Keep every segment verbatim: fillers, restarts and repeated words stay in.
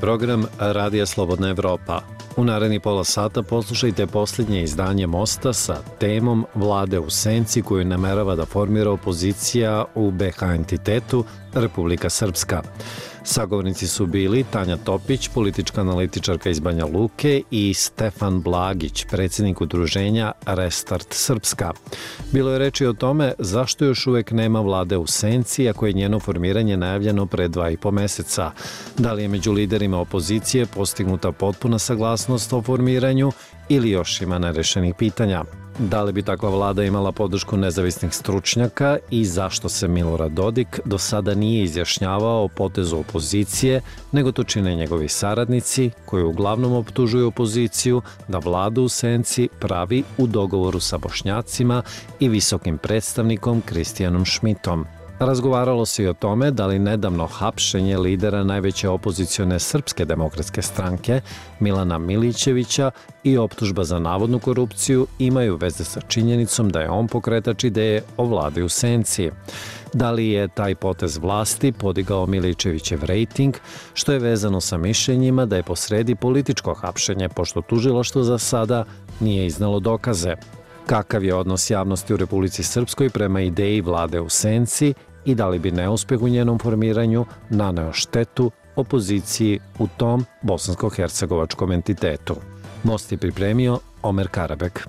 program Radija Slobodna Evropa. U naredni pola sata poslušajte posljednje izdanje Mosta sa temom Vlade u senci koju namerava da formira opozicija u be ha entitetu Republika Srpska. Sagovornici su bili Tanja Topić, politička analitičarka iz Banja Luke, i Stefan Blagić, predsjednik udruženja Restart Srpska. Bilo je reči o tome zašto još uvek nema vlade u senci, ako je njeno formiranje najavljeno pre dva i po meseca. Da li je među liderima opozicije postignuta potpuna saglasnost o formiranju ili još ima nerešenih pitanja? Da li bi takva vlada imala podršku nezavisnih stručnjaka i zašto se Milorad Dodik do sada nije izjašnjavao o potezu opozicije, nego to čine njegovi saradnici koji uglavnom optužuju opoziciju da vladu u senci pravi u dogovoru sa Bošnjacima i visokim predstavnikom Kristijanom Šmitom. Razgovaralo se i o tome da li nedavno hapšenje lidera najveće opozicione Srpske demokratske stranke Milana Milićevića i optužba za navodnu korupciju imaju veze sa činjenicom da je on pokretač ideje o vladi u senci. Da li je taj potez vlasti podigao Milićevićev rejting, što je vezano sa mišljenjima da je posredi političko hapšenje, pošto tužilaštvo za sada nije iznalo dokaze. Kakav je odnos javnosti u Republici Srpskoj prema ideji vlade u senci i da li bi neuspeh u njenom formiranju naneo štetu opoziciji u tom bosansko-hercegovačkom entitetu? Most je pripremio Omer Karabek.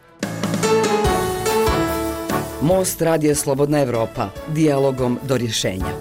Most Radija Slobodna Evropa, dijalogom do rješenja.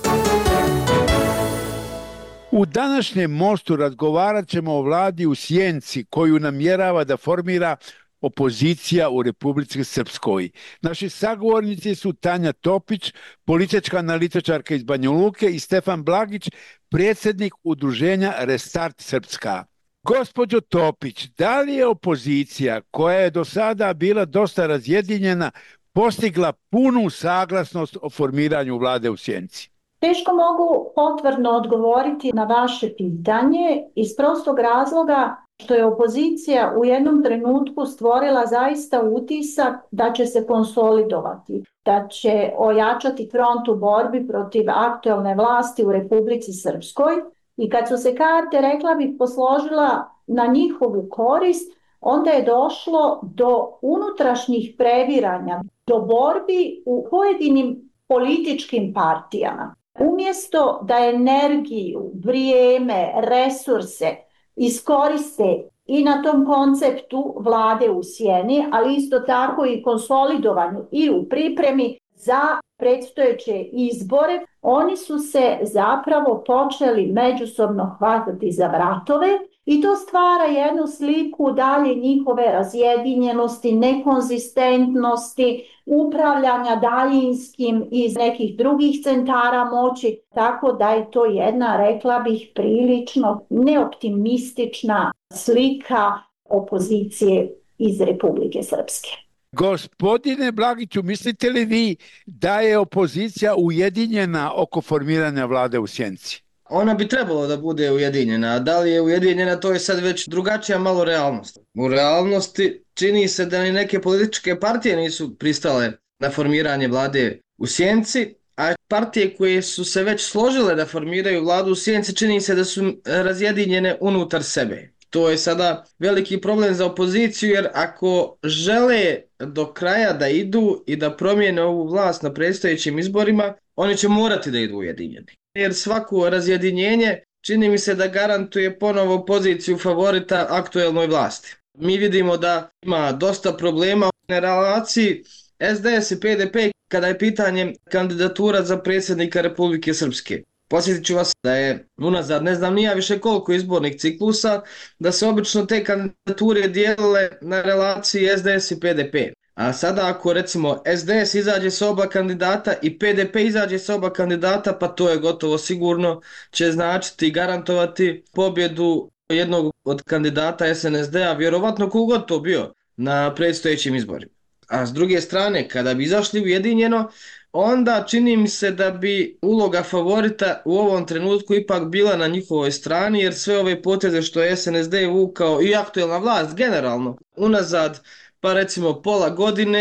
U današnjem Mostu razgovarat ćemo o vladi u sjenci koju namjerava da formira opozicija u Republici Srpskoj. Naši sagovornici su Tanja Topić, politička analitičarka iz Banja Luke, i Stefan Blagić, predsjednik udruženja Restart Srpska. Gospođo Topić, da li je opozicija, koja je do sada bila dosta razjedinjena, postigla punu saglasnost o formiranju vlade u sjenci? Teško mogu potvrdno odgovoriti na vaše pitanje iz prostog razloga što je opozicija u jednom trenutku stvorila zaista utisak da će se konsolidovati, da će ojačati front u borbi protiv aktuelne vlasti u Republici Srpskoj, i kad su se karte, rekla bih, posložila na njihovu korist, onda je došlo do unutrašnjih previranja, do borbi u pojedinim političkim partijama. Umjesto da energiju, vrijeme, resurse iskoriste i na tom konceptu vlade u sjeni, ali isto tako i konsolidovanju i u pripremi za predstojeće izbore, oni su se zapravo počeli međusobno hvatati za vratove i to stvara jednu sliku dalje njihove razjedinjenosti, nekonzistentnosti, upravljanja daljinskim iz nekih drugih centara moći, tako da je to jedna, rekla bih, prilično neoptimistična slika opozicije iz Republike Srpske. Gospodine Blagiću, mislite li vi da je opozicija ujedinjena oko formiranja vlade u sjenci? Ona bi trebalo da bude ujedinjena, a da li je ujedinjena, to je sad već drugačija malo realnost. U realnosti čini se da ni neke političke partije nisu pristale na formiranje vlade u sjenci, a partije koje su se već složile da formiraju vladu u sjenci čini se da su razjedinjene unutar sebe. To je sada veliki problem za opoziciju, jer ako žele do kraja da idu i da promijene ovu vlast na predstojećim izborima, oni će morati da idu ujedinjeni. Jer svako razjedinjenje čini mi se da garantuje ponovo poziciju favorita aktuelnoj vlasti. Mi vidimo da ima dosta problema na relaciji es de es i pe de pe kada je pitanje kandidatura za predsjednika Republike Srpske. Posjetit ću vas da je unazad ne znam nija više koliko izbornih ciklusa, da se obično te kandidature dijelile na relaciji es de es i pe de pe. A sada ako recimo es de es izađe sa oba kandidata i pe de pe izađe sa oba kandidata, pa to je gotovo sigurno će značiti i garantovati pobjedu jednog od kandidata es en es de a, vjerovatno kogod to bio na predstojećim izborima. A s druge strane, kada bi izašli ujedinjeno, onda čini mi se da bi uloga favorita u ovom trenutku ipak bila na njihovoj strani, jer sve ove poteze što je es en es de vukao i aktuelna vlast generalno unazad, pa recimo pola godine,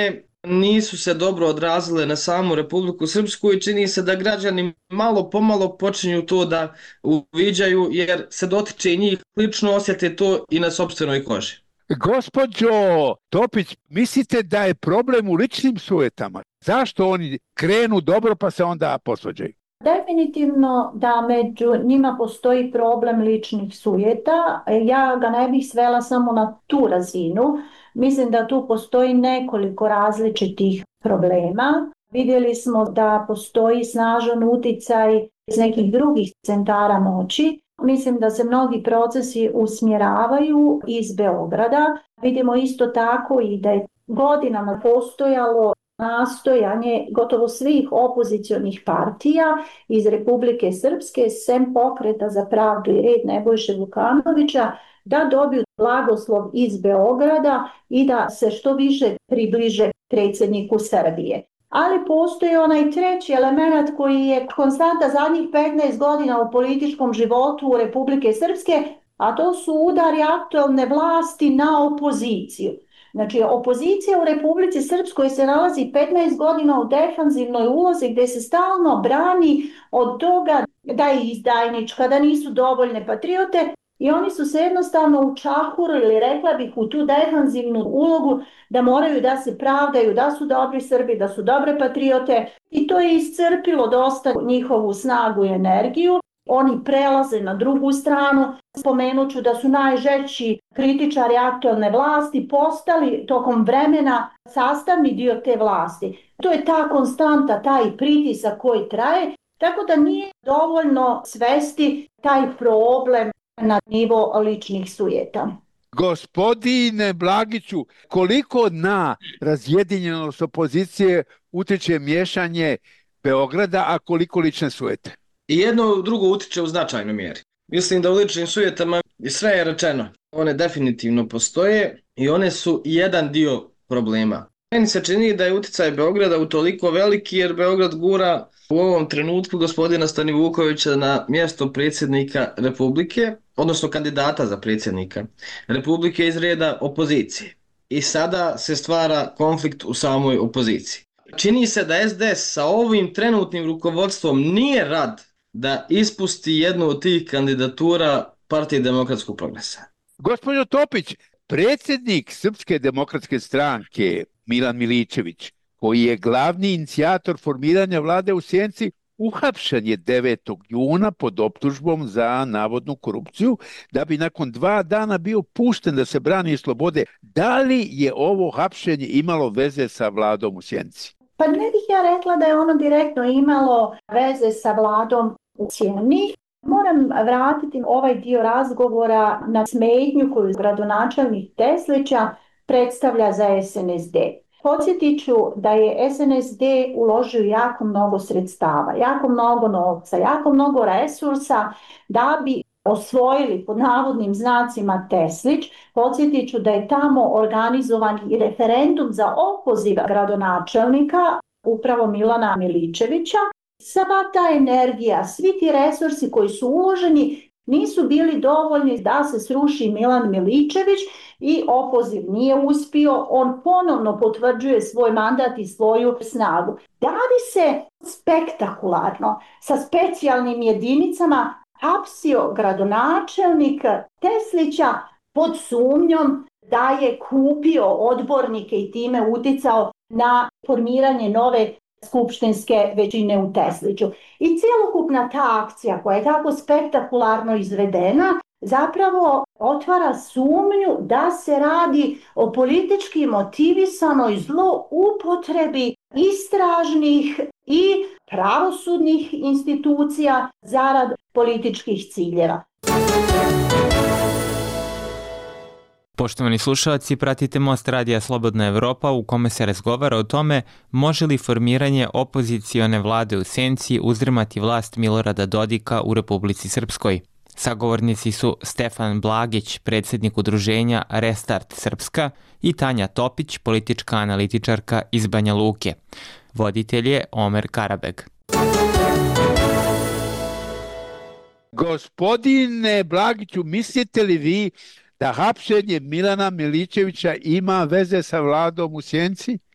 nisu se dobro odrazile na samu Republiku Srpsku i čini se da građani malo pomalo počinju to da uviđaju jer se dotiče i njih, lično osjete to i na sopstvenoj koži. Gospođo Topić, mislite da je problem u ličnim sujetama? Zašto oni krenu dobro pa se onda posvađaju? Definitivno da među njima postoji problem ličnih sujeta. Ja ga ne bih svela samo na tu razinu. Mislim da tu postoji nekoliko različitih problema. Vidjeli smo da postoji snažan uticaj iz nekih drugih centara moći. Mislim da se mnogi procesi usmjeravaju iz Beograda. Vidimo isto tako i da je godinama postojalo nastojanje gotovo svih opozicionih partija iz Republike Srpske, sem Pokreta za pravdu i red Nebojše Vukanovića, da dobiju blagoslov iz Beograda i da se što više približe predsjedniku Srbije. Ali postoji onaj treći element koji je konstanta zadnjih petnaest godina u političkom životu Republike Srpske, a to su udari aktualne vlasti na opoziciju. Znači, opozicija u Republici Srpskoj se nalazi petnaest godina u defanzivnoj ulozi gdje se stalno brani od toga da je izdajnička, da nisu dovoljne patriote i oni su se jednostavno učahurili, rekla bih, u tu defanzivnu ulogu da moraju da se pravdaju, da su dobri Srbi, da su dobre patriote i to je iscrpilo dosta njihovu snagu i energiju. Oni prelaze na drugu stranu. Spomenut ću da su najžešći kritičari aktualne vlasti postali tokom vremena sastavni dio te vlasti. To je ta konstanta, taj pritisak koji traje, tako da nije dovoljno svesti taj problem na nivo ličnih sujeta. Gospodine Blagiću, koliko na razjedinjenost opozicije utječe miješanje Beograda, a koliko lične sujete? I jedno drugo utiče u značajnoj mjeri. Mislim da u ličnim sujetama sve je rečeno. One definitivno postoje i one su jedan dio problema. Meni se čini da je uticaj Beograda utoliko veliki jer Beograd gura u ovom trenutku gospodina Stanivukovića na mjesto predsjednika Republike, odnosno kandidata za predsjednika Republike iz reda opozicije. I sada se stvara konflikt u samoj opoziciji. Čini se da es de es sa ovim trenutnim rukovodstvom nije rad da ispusti jednu od tih kandidatura Partije demokratskog progresa. Gospođo Topić, predsjednik Srpske demokratske stranke Milan Miličević, koji je glavni inicijator formiranja vlade u Sjenici, uhapšen je devetog juna pod optužbom za navodnu korupciju, da bi nakon dva dana bio pušten da se brani iz slobode. Da li je ovo hapšenje imalo veze sa vladom u Sjenici? Pa ne bih ja rekla da je ono direktno imalo veze sa vladom u Sjeni. Moram vratiti ovaj dio razgovora na smetnju koju gradonačelnik Teslića predstavlja za es en es de. Podsjetit ću da je es en es de uložio jako mnogo sredstava, jako mnogo novca, jako mnogo resursa da bi osvojili pod navodnim znacima Teslić. Podsjetit ću da je tamo organizovan i referendum za opoziv gradonačelnika, upravo Milana Miličevića. Sva ta energija, svi ti resursi koji su uloženi nisu bili dovoljni da se sruši Milan Miličević i opoziv nije uspio. On ponovno potvrđuje svoj mandat i svoju snagu. Da li se spektakularno sa specijalnim jedinicama hapsio gradonačelnik Teslića pod sumnjom da je kupio odbornike i time uticao na formiranje nove skupštinske većine u Tesliću. I cjelokupna ta akcija koja je tako spektakularno izvedena zapravo otvara sumnju da se radi o politički motivisanoj zloupotrebi istražnih i pravosudnih institucija zarad političkih ciljeva. Poštovani slušalci, pratite Most radija Slobodna Evropa u kome se razgovara o tome može li formiranje opozicione vlade u Sjenici uzdrmati vlast Milorada Dodika u Republici Srpskoj. Sagovornici su Stefan Blagić, predsjednik udruženja Restart Srpska, i Tanja Topić, politička analitičarka iz Banja Luke. Voditelj je Omer Karabeg. Gospodine Blagiću, mislite li vi da hapšenje Milana Miličevića ima veze sa vladom u Sjenici?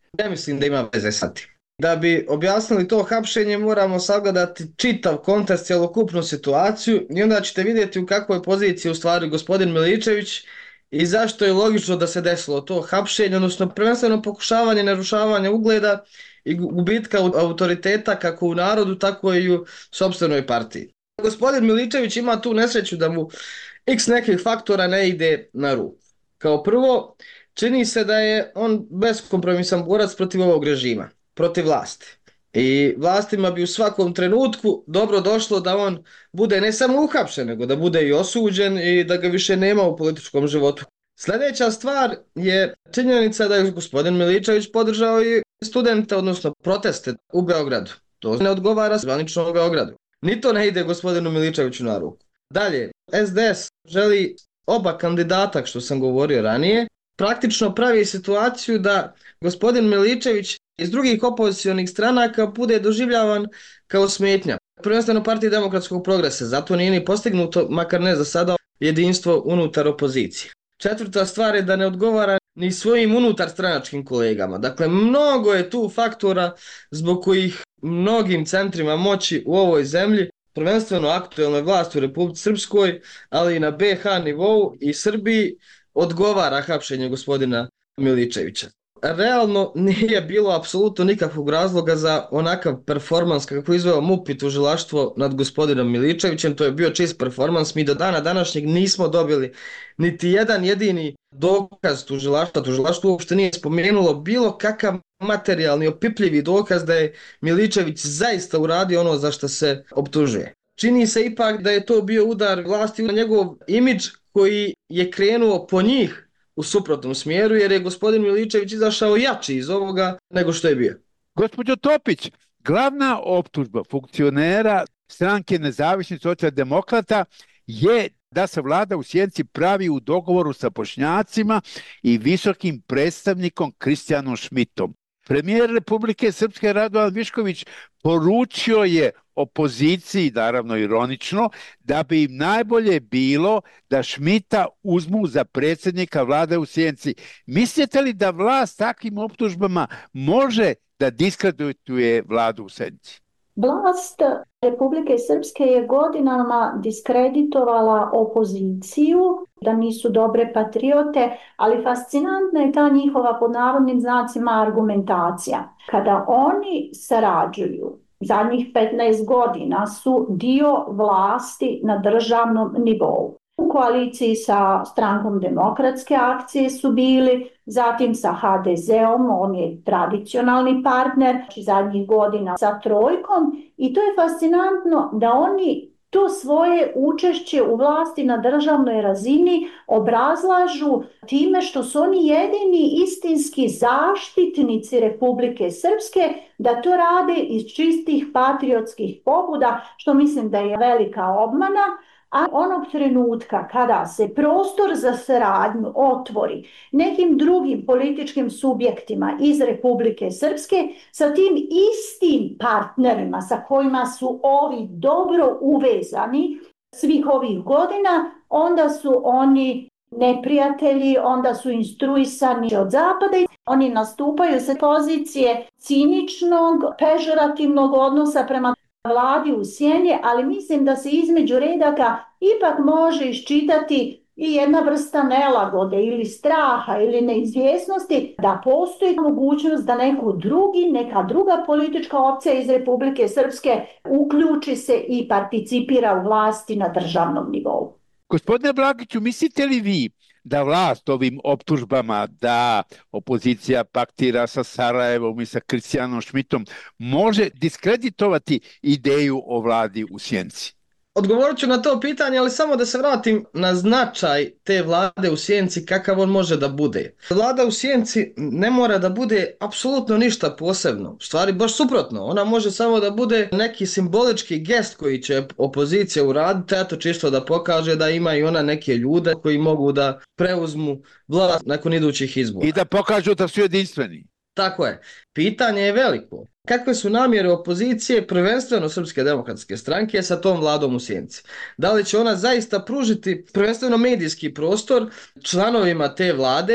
ne mislim da ima veze sa tim. Da bi objasnili to hapšenje moramo sagledati čitav kontekst, cjelokupnu situaciju i onda ćete vidjeti u kakvoj poziciji u stvari gospodin Miličević i zašto je logično da se desilo to hapšenje, odnosno prvenstveno pokušavanje narušavanja ugleda i gubitka autoriteta kako u narodu, tako i u sopstvenoj partiji. Gospodin Miličević ima tu nesreću da mu x nekih faktora ne ide na ruku. Kao prvo, čini se da je on beskompromisan borac protiv ovog režima, protiv vlasti. I vlastima bi u svakom trenutku dobro došlo da on bude ne samo uhapšen, nego da bude i osuđen i da ga više nema u političkom životu. Sljedeća stvar je činjenica da je gospodin Miličević podržao i studente, odnosno proteste u Beogradu. To ne odgovara zvanično u Beogradu. Ni to ne ide gospodinu Miličeviću na ruku. Dalje, S D S želi oba kandidata, što sam govorio ranije, praktično pravi situaciju da gospodin Miličević iz drugih opozicionih stranaka bude doživljavan kao smetnja. Prvenstveno Partiji demokratskog progresa, zato nije ni postignuto, makar ne za sada, jedinstvo unutar opozicije. Četvrta stvar je da ne odgovara ni svojim unutar stranačkim kolegama. Dakle, mnogo je tu faktora zbog kojih mnogim centrima moći u ovoj zemlji, prvenstveno aktuelnoj vlasti u Republici Srpskoj, ali i na B H nivou i Srbiji, odgovara hapšenje gospodina Miličevića. Realno nije bilo apsolutno nikakvog razloga za onakav performans kako je izveo M U P i tužilaštvo nad gospodinom Miličevićem. To je bio čist performans. Mi do dana današnjeg nismo dobili niti jedan jedini dokaz tužilaštva. Tužilaštvo uopšte nije spomenulo bilo kakav materijalni opipljivi dokaz da je Miličević zaista uradio ono za što se optužuje. Čini se ipak da je to bio udar vlasti na njegov imidž koji je krenuo po njih u suprotnom smjeru, jer je gospodin Miličević izašao jači iz ovoga nego što je bio. Gospođo Topić, glavna optužba funkcionera stranke Nezavisnih socijaldemokrata je da se vlada u Sjenici pravi u dogovoru sa Bošnjacima i visokim predstavnikom Kristijanom Šmitom. Premijer Republike Srpske Radovan Višković poručio je opoziciji, naravno ironično, da bi im najbolje bilo da Šmita uzmu za predsjednika vlade u Sjenici. Mislite li da vlast takvim optužbama može da diskredituje vladu u Sjenici? Vlast Republike Srpske je godinama diskreditovala opoziciju, da nisu dobre patriote, ali fascinantna je ta njihova pod navodnim znacima argumentacija. Kada oni sarađuju, zadnjih petnaest godina su dio vlasti na državnom nivou. U koaliciji sa strankom Demokratske akcije su bili, zatim sa H D Z-om, on je tradicionalni partner, zadnjih godina sa Trojkom, i to je fascinantno da oni to svoje učešće u vlasti na državnoj razini obrazlažu time što su oni jedini istinski zaštitnici Republike Srpske, da to rade iz čistih patriotskih pobuda, što mislim da je velika obmana. A onog trenutka kada se prostor za saradnju otvori nekim drugim političkim subjektima iz Republike Srpske, sa tim istim partnerima sa kojima su ovi dobro uvezani svih ovih godina, onda su oni neprijatelji, onda su instruisani od zapada i oni nastupaju sa pozicije ciničnog, pežorativnog odnosa prema vladi u sjeni, ali mislim da se između redaka ipak može iščitati i jedna vrsta nelagode ili straha ili neizvjesnosti da postoji mogućnost da neko drugi, neka druga politička opcija iz Republike Srpske uključi se i participira u vlasti na državnom nivou. Gospodine Blagiću, mislite li vi da vlast ovim optužbama da opozicija paktira sa Sarajevom i sa Kristijanom Šmitom može diskreditovati ideju o vladi u Sjenici? Odgovorit ću na to pitanje, ali samo da se vratim na značaj te vlade u Sjenici, kakav on može da bude. Vlada u Sjenici ne mora da bude apsolutno ništa posebno. U stvari, baš suprotno. Ona može samo da bude neki simbolički gest koji će opozicija uraditi, eto čisto da pokaže da ima i ona neke ljude koji mogu da preuzmu vlast nakon idućih izbora. I da pokažu da su jedinstveni. Tako je. Pitanje je veliko. Kakve su namjere opozicije, prvenstveno Srpske demokratske stranke, sa tom vladom u Sjenici? Da li će ona zaista pružiti prvenstveno medijski prostor članovima te vlade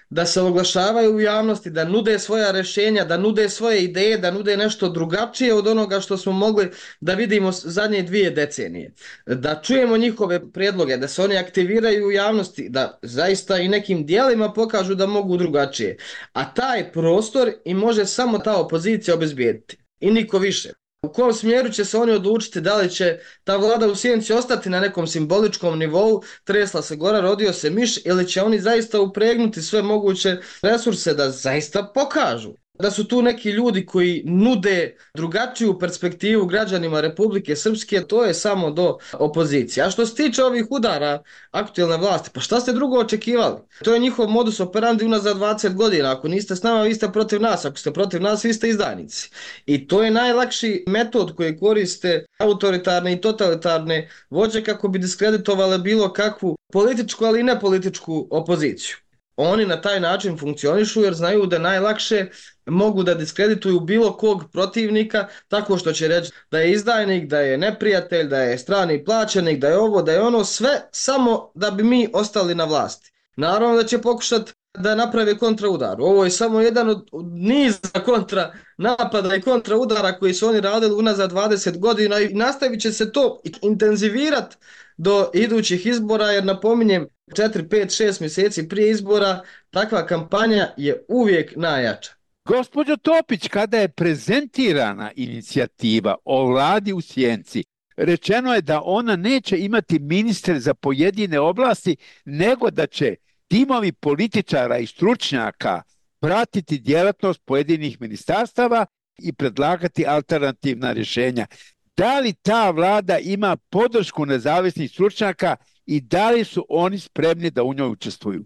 da se oglašavaju u javnosti, da nude svoja rješenja, da nude svoje ideje, da nude nešto drugačije od onoga što smo mogli da vidimo zadnje dvije decenije. Da čujemo njihove prijedloge, da se oni aktiviraju u javnosti, da zaista i nekim dijelima pokažu da mogu drugačije. A taj prostor i može samo ta opozicija obezbijediti. I niko više. U kom smjeru će se oni odlučiti, da li će ta vlada u sjenci ostati na nekom simboličkom nivou, tresla se gora, rodio se miš, ili će oni zaista upregnuti sve moguće resurse da zaista pokažu da su tu neki ljudi koji nude drugačiju perspektivu građanima Republike Srpske, to je samo do opozicije. A što se tiče ovih udara aktualne vlasti, pa šta ste drugo očekivali? To je njihov modus operandi unazad dvadeset godina. Ako niste s nama, vi ste protiv nas. Ako ste protiv nas, vi ste izdajnici. I to je najlakši metod koji koriste autoritarne i totalitarne vođe kako bi diskreditovale bilo kakvu političku, ali i nepolitičku opoziciju. Oni na taj način funkcionišu jer znaju da najlakše mogu da diskredituju bilo kog protivnika tako što će reći da je izdajnik, da je neprijatelj, da je strani plaćenik, da je ovo, da je ono, sve samo da bi mi ostali na vlasti. Naravno da će pokušati da naprave kontraudar. Ovo je samo jedan od niza kontra napada i kontraudara koji su oni radili unazad dvadeset godina i nastavit će se to intenzivirati do idućih izbora, jer napominjem, četiri, pet, šest mjeseci prije izbora takva kampanja je uvijek najjača. Gospođo Topić, kada je prezentirana inicijativa o vladi u sjenci, rečeno je da ona neće imati ministre za pojedine oblasti, nego da će timovi političara i stručnjaka pratiti djelatnost pojedinih ministarstava i predlagati alternativna rješenja. Da li ta vlada ima podršku nezavisnih stručnjaka i da li su oni spremni da u njoj učestvuju?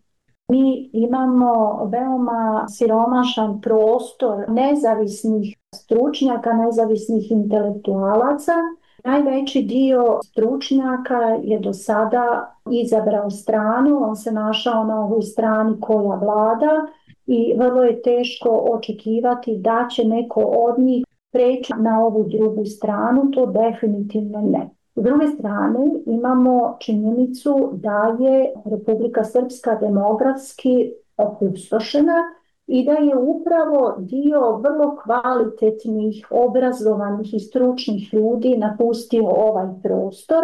Mi imamo veoma siromašan prostor nezavisnih stručnjaka, nezavisnih intelektualaca. Najveći dio stručnjaka je do sada izabrao stranu, on se našao na ovoj strani koja vlada i vrlo je teško očekivati da će neko od njih preći na ovu drugu stranu, to definitivno ne. S druge strane imamo činjenicu da je Republika Srpska demografski opustošena i da je upravo dio vrlo kvalitetnih, obrazovanih i stručnih ljudi napustio ovaj prostor.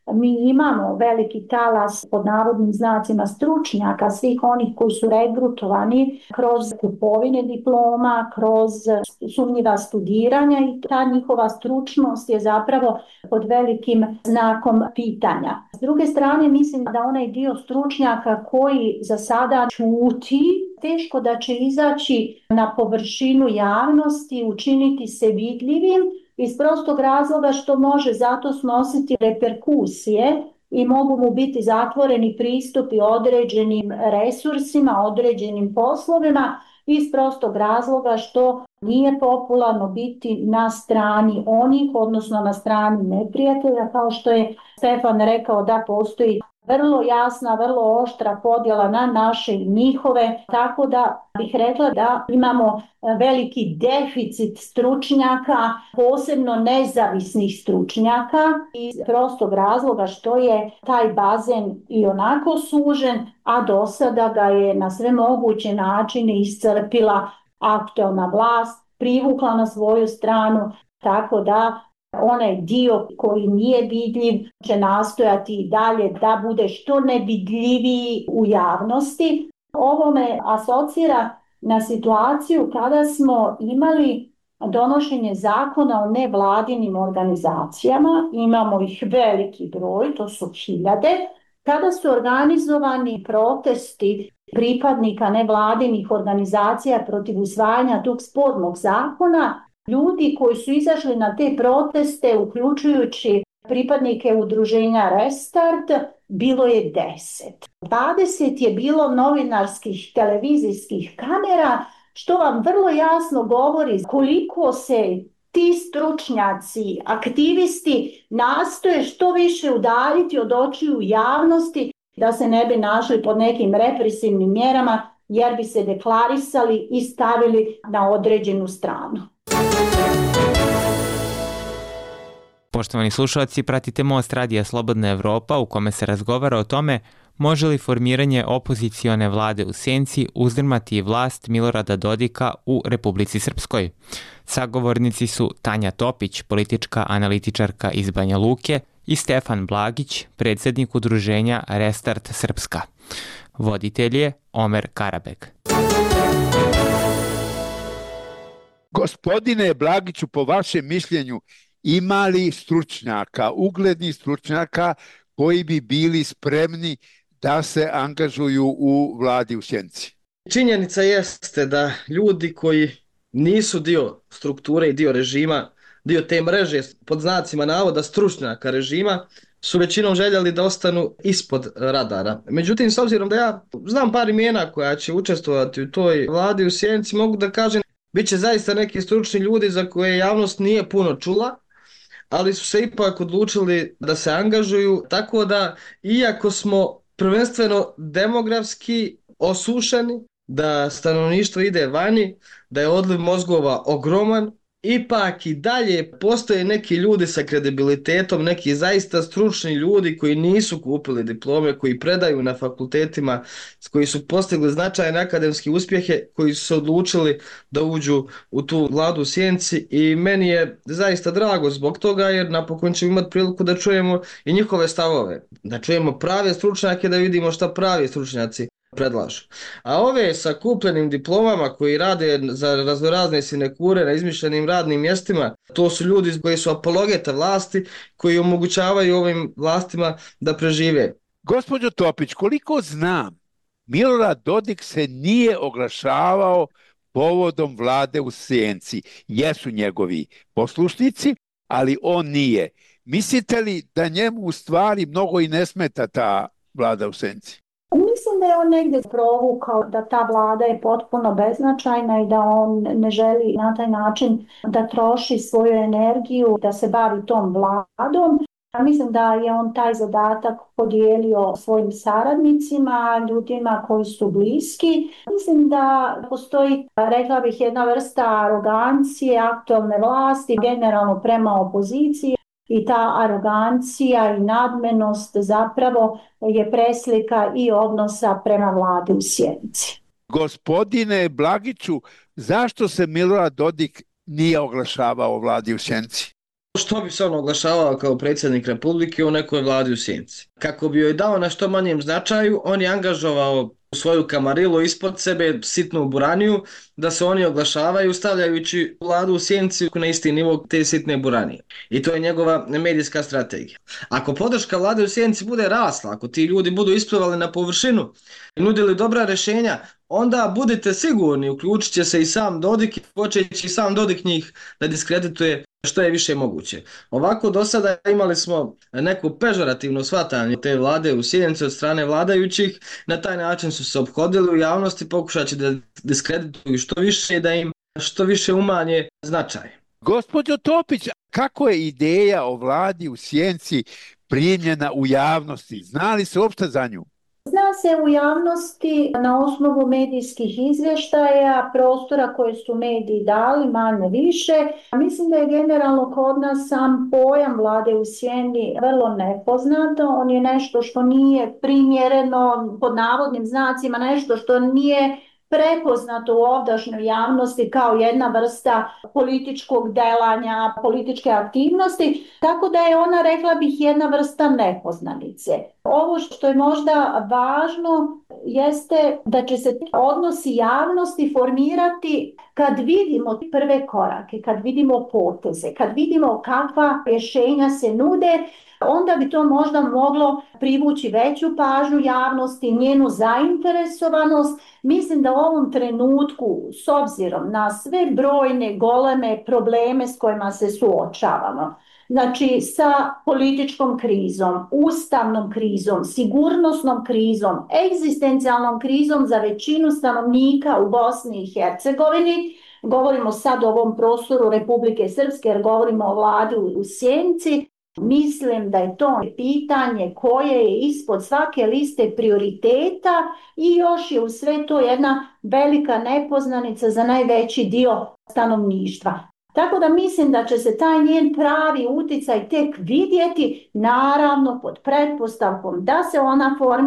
Mi imamo veliki talas pod navodnim znacima stručnjaka, svih onih koji su regrutovani kroz kupovine diploma, kroz sumnjiva studiranja i ta njihova stručnost je zapravo pod velikim znakom pitanja. S druge strane, mislim da onaj dio stručnjaka koji za sada ćuti, teško da će izaći na površinu javnosti, učiniti se vidljivim, iz prostog razloga što može zato snositi reperkusije i mogu mu biti zatvoreni pristupi određenim resursima, određenim poslovima, iz prostog razloga što nije popularno biti na strani onih, odnosno na strani neprijatelja, kao što je Stefan rekao da postoji vrlo jasna, vrlo oštra podjela na naše i njihove, tako da bih rekla da imamo veliki deficit stručnjaka, posebno nezavisnih stručnjaka, iz prostog razloga što je taj bazen i onako sužen, a do sada ga je na sve moguće načine iscrpila aktualna vlast, privukla na svoju stranu, tako da onaj dio koji nije vidljiv će nastojati i dalje da bude što nevidljiviji u javnosti. Ovo me asocira na situaciju kada smo imali donošenje zakona o nevladinim organizacijama, imamo ih veliki broj, to su hiljade, kada su organizovani protesti pripadnika nevladinih organizacija protiv usvajanja tog spornog zakona. Ljudi koji su izašli na te proteste, uključujući pripadnike udruženja Restart, bilo je deset. dvadeset je bilo novinarskih televizijskih kamera, što vam vrlo jasno govori koliko se ti stručnjaci, aktivisti nastoje što više udaljiti od očiju javnosti da se ne bi našli pod nekim represivnim mjerama jer bi se deklarisali i stavili na određenu stranu. Poštovani slušalci, pratite Most Radija Slobodna Evropa u kome se razgovara o tome može li formiranje opozicione vlade u senci uzdrmati vlast Milorada Dodika u Republici Srpskoj? Sagovornici su Tanja Topić, politička analitičarka iz Banja Luke, i Stefan Blagić, predsjednik udruženja Restart Srpska. Voditelj je Omer Karabeg. Gospodine Blagiću, po vašem mišljenju, ima li stručnjaka, uglednih stručnjaka koji bi bili spremni da se angažuju u vladi u Sjenci? Činjenica jeste da ljudi koji nisu dio strukture i dio režima, dio te mreže pod znacima navoda stručnjaka režima, su većinom željeli da ostanu ispod radara. Međutim, s obzirom da ja znam par imena koja će učestvovati u toj vladi u Sjenci, mogu da kažem bit će zaista neki stručni ljudi za koje javnost nije puno čula, ali su se ipak odlučili da se angažuju, tako da iako smo prvenstveno demografski osušeni, da stanovništvo ide vani, da je odliv mozgova ogroman, ipak i dalje postoje neki ljudi sa kredibilitetom, neki zaista stručni ljudi koji nisu kupili diplome, koji predaju na fakultetima, koji su postigli značajne akademske uspjehe, koji su se odlučili da uđu u tu vladu u Sjenci, i meni je zaista drago zbog toga, jer napokon ćemo imati priliku da čujemo i njihove stavove, da čujemo prave stručnjake, da vidimo šta pravi stručnjaci predlažu. A ove sa kupljenim diplomama koji rade za raznorazne sinekure na izmišljenim radnim mjestima, to su ljudi koji su apologeta vlasti, koji omogućavaju ovim vlastima da prežive. Gospođo Topić, koliko znam, Milorad Dodik se nije oglašavao povodom vlade u Sjenci. Jesu njegovi poslušnici, ali on nije. Mislite li da njemu u stvari mnogo i ne smeta ta vlada u Sjenci? Mislim da je on negdje provukao da ta vlada je potpuno beznačajna i da on ne želi na taj način da troši svoju energiju, da se bavi tom vladom. Mislim da je on taj zadatak podijelio svojim saradnicima, ljudima koji su bliski. Mislim da postoji, rekla bih, jedna vrsta arogancije aktualne vlasti, generalno prema opoziciji. I ta arogancija i nadmenost zapravo je preslika i odnosa prema vladi u Sjenci. Gospodine Blagiću, zašto se Milorad Dodik nije oglašavao o vladi u Sjenci? Što bi se on oglašavao kao predsjednik Republike u nekoj vladi u Sjenci? Kako bi joj dao na što manjem značaju, on je angažovao u svoju kamarilu ispod sebe sitnu buraniju da se oni oglašavaju stavljajući vladu u Sjenci na isti nivo te sitne buranije. I to je njegova medijska strategija. Ako podrška vlade u Sjenci bude rasla, ako ti ljudi budu isplivali na površinu i nudili dobra rješenja, onda budite sigurni, uključit će se i sam Dodik, počeći i sam Dodik njih da diskredituje što je više moguće. Ovako do sada imali smo neku pežorativno shvatanje te vlade u Sjenci od strane vladajućih, na taj način su se ophodili u javnosti pokušajući da diskredituju što više i da im što više umanje značaj. Gospođo Topić, kako je ideja o vladi u Sjenci primljena u javnosti? Zna li se uopšte za nju? Zna se u javnosti na osnovu medijskih izvještaja, prostora koje su mediji dali, manje više. Mislim da je generalno kod nas sam pojam vlade u sjeni vrlo nepoznat. On je nešto što nije primjereno, pod navodnim znacima, nešto što nije prepoznato u ovdašnjoj javnosti kao jedna vrsta političkog delanja, političke aktivnosti, tako da je ona, rekla bih, jedna vrsta nepoznanice. Ovo što je možda važno jeste da će se odnosi javnosti formirati kad vidimo prve korake, kad vidimo poteze, kad vidimo kakva rješenja se nude, onda bi to možda moglo privući veću pažnju javnosti, njenu zainteresovanost. Mislim da u ovom trenutku, s obzirom na sve brojne goleme probleme s kojima se suočavamo, znači sa političkom krizom, ustavnom krizom, sigurnosnom krizom, egzistencijalnom krizom za većinu stanovnika u Bosni i Hercegovini, govorimo sad o ovom prostoru Republike Srpske jer govorimo o vladi u Sjenci, mislim da je to pitanje koje je ispod svake liste prioriteta i još je u sve to jedna velika nepoznanica za najveći dio stanovništva. Tako da mislim da će se taj njen pravi uticaj tek vidjeti, naravno pod pretpostavkom da se ona formira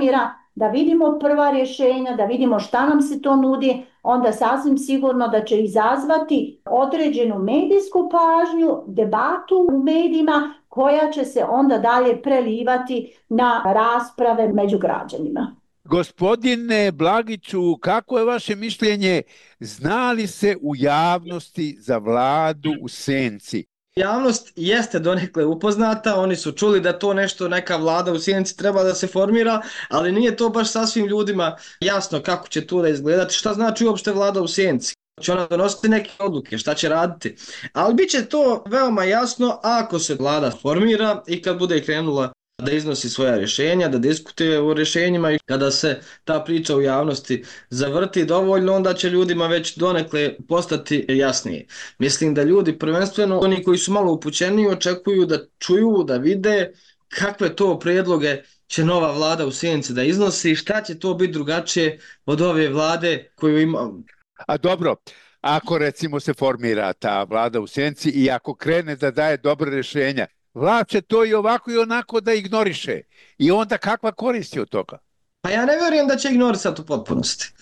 da vidimo prva rješenja, da vidimo šta nam se to nudi, onda sasvim sigurno da će izazvati određenu medijsku pažnju, debatu u medijima koja će se onda dalje prelivati na rasprave među građanima. Gospodine Blagiću, kako je vaše mišljenje, zna li se u javnosti za vladu u senci? Javnost jeste donekle upoznata, oni su čuli da to nešto, neka vlada u sjenci treba da se formira, ali nije to baš sasvim ljudima jasno kako će to da izgledati, šta znači uopšte vlada u sjenci. Će ona donositi neke odluke, šta će raditi. Ali bit će to veoma jasno ako se vlada formira i kad bude krenula da iznosi svoja rješenja, da diskutuje o rješenjima i kada se ta priča u javnosti zavrti dovoljno, onda će ljudima već donekle postati jasnije. Mislim da ljudi, prvenstveno oni koji su malo upućeni, očekuju da čuju, da vide kakve to prijedloge će nova vlada u sjenci da iznosi, šta će to biti drugačije od ove vlade koju ima. A dobro, ako recimo se formira ta vlada u senci i ako krene da daje dobre rješenja, vlad će to i ovako i onako da ignoriše. I onda kakva koristi od toga? Pa ja ne vjerujem da će ignorisati u potpunosti.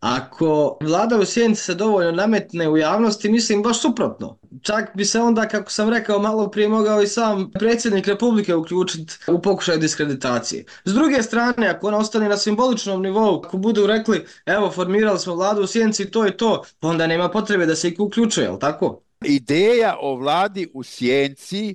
Ako vlada u sjenci se dovoljno nametne u javnosti, mislim baš suprotno. Čak bi se onda, kako sam rekao malo prije, mogao i sam predsjednik Republike uključiti u pokušaj diskreditacije. S druge strane, ako ona ostane na simboličnom nivou, ako budu rekli evo formirali smo vladu u sjenci, to je to, onda nema potrebe da se ih uključuje, jel tako? Ideja o vladi u sjenci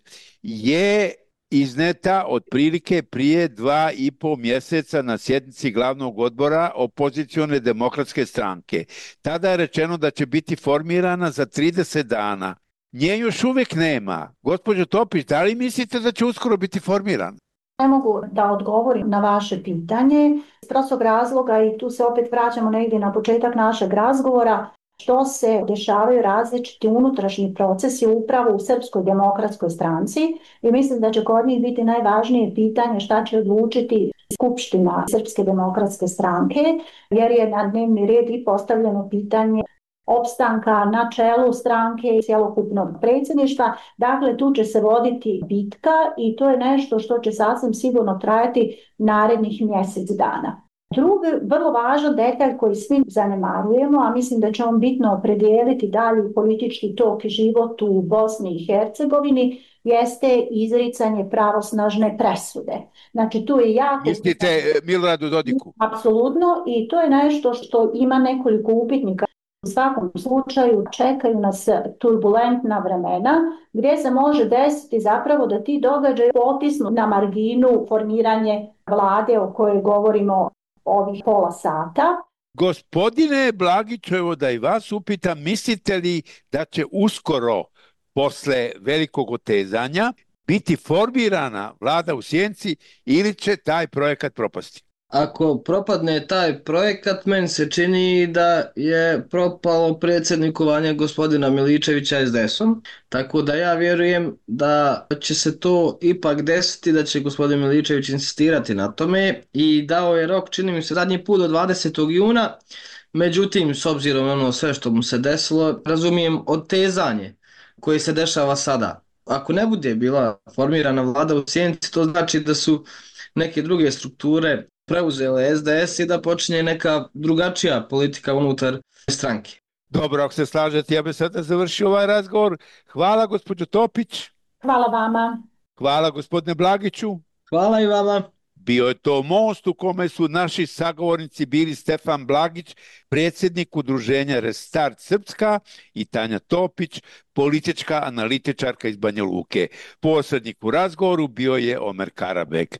je izneta otprilike prije dva i po mjeseca na sjednici glavnog odbora opozicione demokratske stranke. Tada je rečeno da će biti formirana za trideset dana. Nje još uvijek nema. Gospođo Topić, da li mislite da će uskoro biti formirana? Ne mogu da odgovorim na vaše pitanje iz prostog razloga i tu se opet vraćamo negdje na početak našeg razgovora. Što se dešavaju različiti unutrašnji procesi upravo u Srpskoj demokratskoj stranci i mislim da će kod njih biti najvažnije pitanje šta će odlučiti Skupština Srpske demokratske stranke, jer je na dnevni red i postavljeno pitanje opstanka na čelu stranke i cjelokupnog predsjedništva. Dakle, tu će se voditi bitka i to je nešto što će sasvim sigurno trajati narednih mjesec dana. Drugi, vrlo važan detalj koji svi zanemarujemo, a mislim da će on bitno opredijeliti dalje politički tok i život u Bosni i Hercegovini, jeste izricanje pravosnažne presude. Znači, tu je jako... Mislite Miloradu Dodiku? Apsolutno, i to je nešto što ima nekoliko upitnika. U svakom slučaju čekaju nas turbulentna vremena gdje se može desiti zapravo da ti događaji potisnu na marginu formiranje vlade o kojoj govorimo ovih pola sata. Gospodine Blagiću, evo da i vas upitam, mislite li da će uskoro, posle velikog otezanja, biti formirana vlada u sjenci ili će taj projekat propasti? Ako propadne taj projekat, meni se čini da je propalo predsjednikovanje gospodina Miličevića es de esom, tako da ja vjerujem da će se to ipak desiti, da će gospodin Miličević insistirati na tome i dao je rok, čini mi se, zadnji put do dvadesetog juna, međutim, s obzirom na ono sve što mu se desilo, razumijem otezanje koje se dešava sada. Ako ne bude bila formirana vlada u sjenci, to znači da su neke druge strukture preuzele es de es i da počinje neka drugačija politika unutar stranke. Dobro, ako se slažete, ja bih sada završio ovaj razgovor. Hvala gospođo Topić. Hvala vama. Hvala gospodine Blagiću. Hvala i vama. Bio je to most u kome su naši sagovornici bili Stefan Blagić, predsjednik udruženja Restart Srpska, i Tanja Topić, politička analitičarka iz Banja Luke. Posrednik u razgovoru bio je Omer Karabek.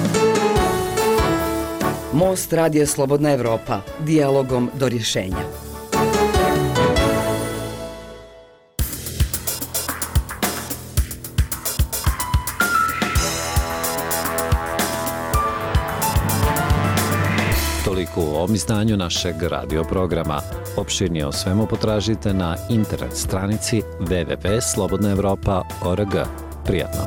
Most Radija Slobodna Evropa, dijalogom do rješenja. Toliko u ovom izdanju našeg radio programa. Opširnije o svemu potražite na internet stranici w w w tačka slobodna evropa tačka org. Prijatno!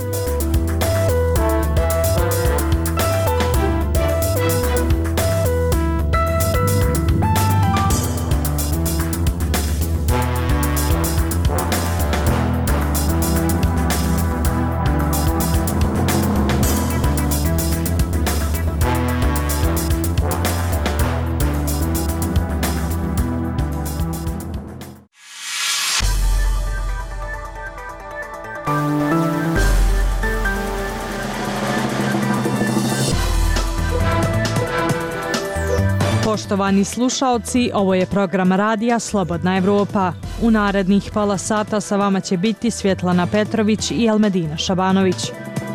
Poštovani slušaoci, ovo je program radija Slobodna Evropa. U narednih pola sata sa vama će biti Svjetlana Petrović i Elmedina Šabanović.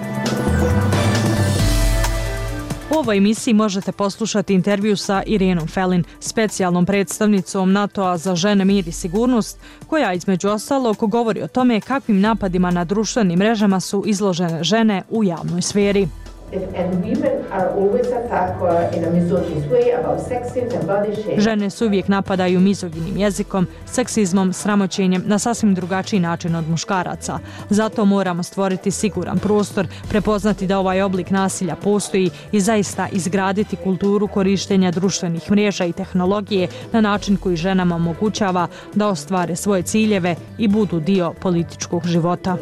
U ovoj emisiji možete poslušati intervju sa Irenom Felin, specijalnom predstavnicom NATO-a za žene, mir i sigurnost, koja između ostalog govori o tome kakvim napadima na društvenim mrežama su izložene žene u javnoj sferi. Žene se uvijek napadaju mizoginim jezikom, seksizmom, sramoćenjem na sasvim drugačiji način od muškaraca. Zato moramo stvoriti siguran prostor, prepoznati da ovaj oblik nasilja postoji i zaista izgraditi kulturu korištenja društvenih mreža i tehnologije na način koji ženama omogućava da ostvare svoje ciljeve i budu dio političkog života.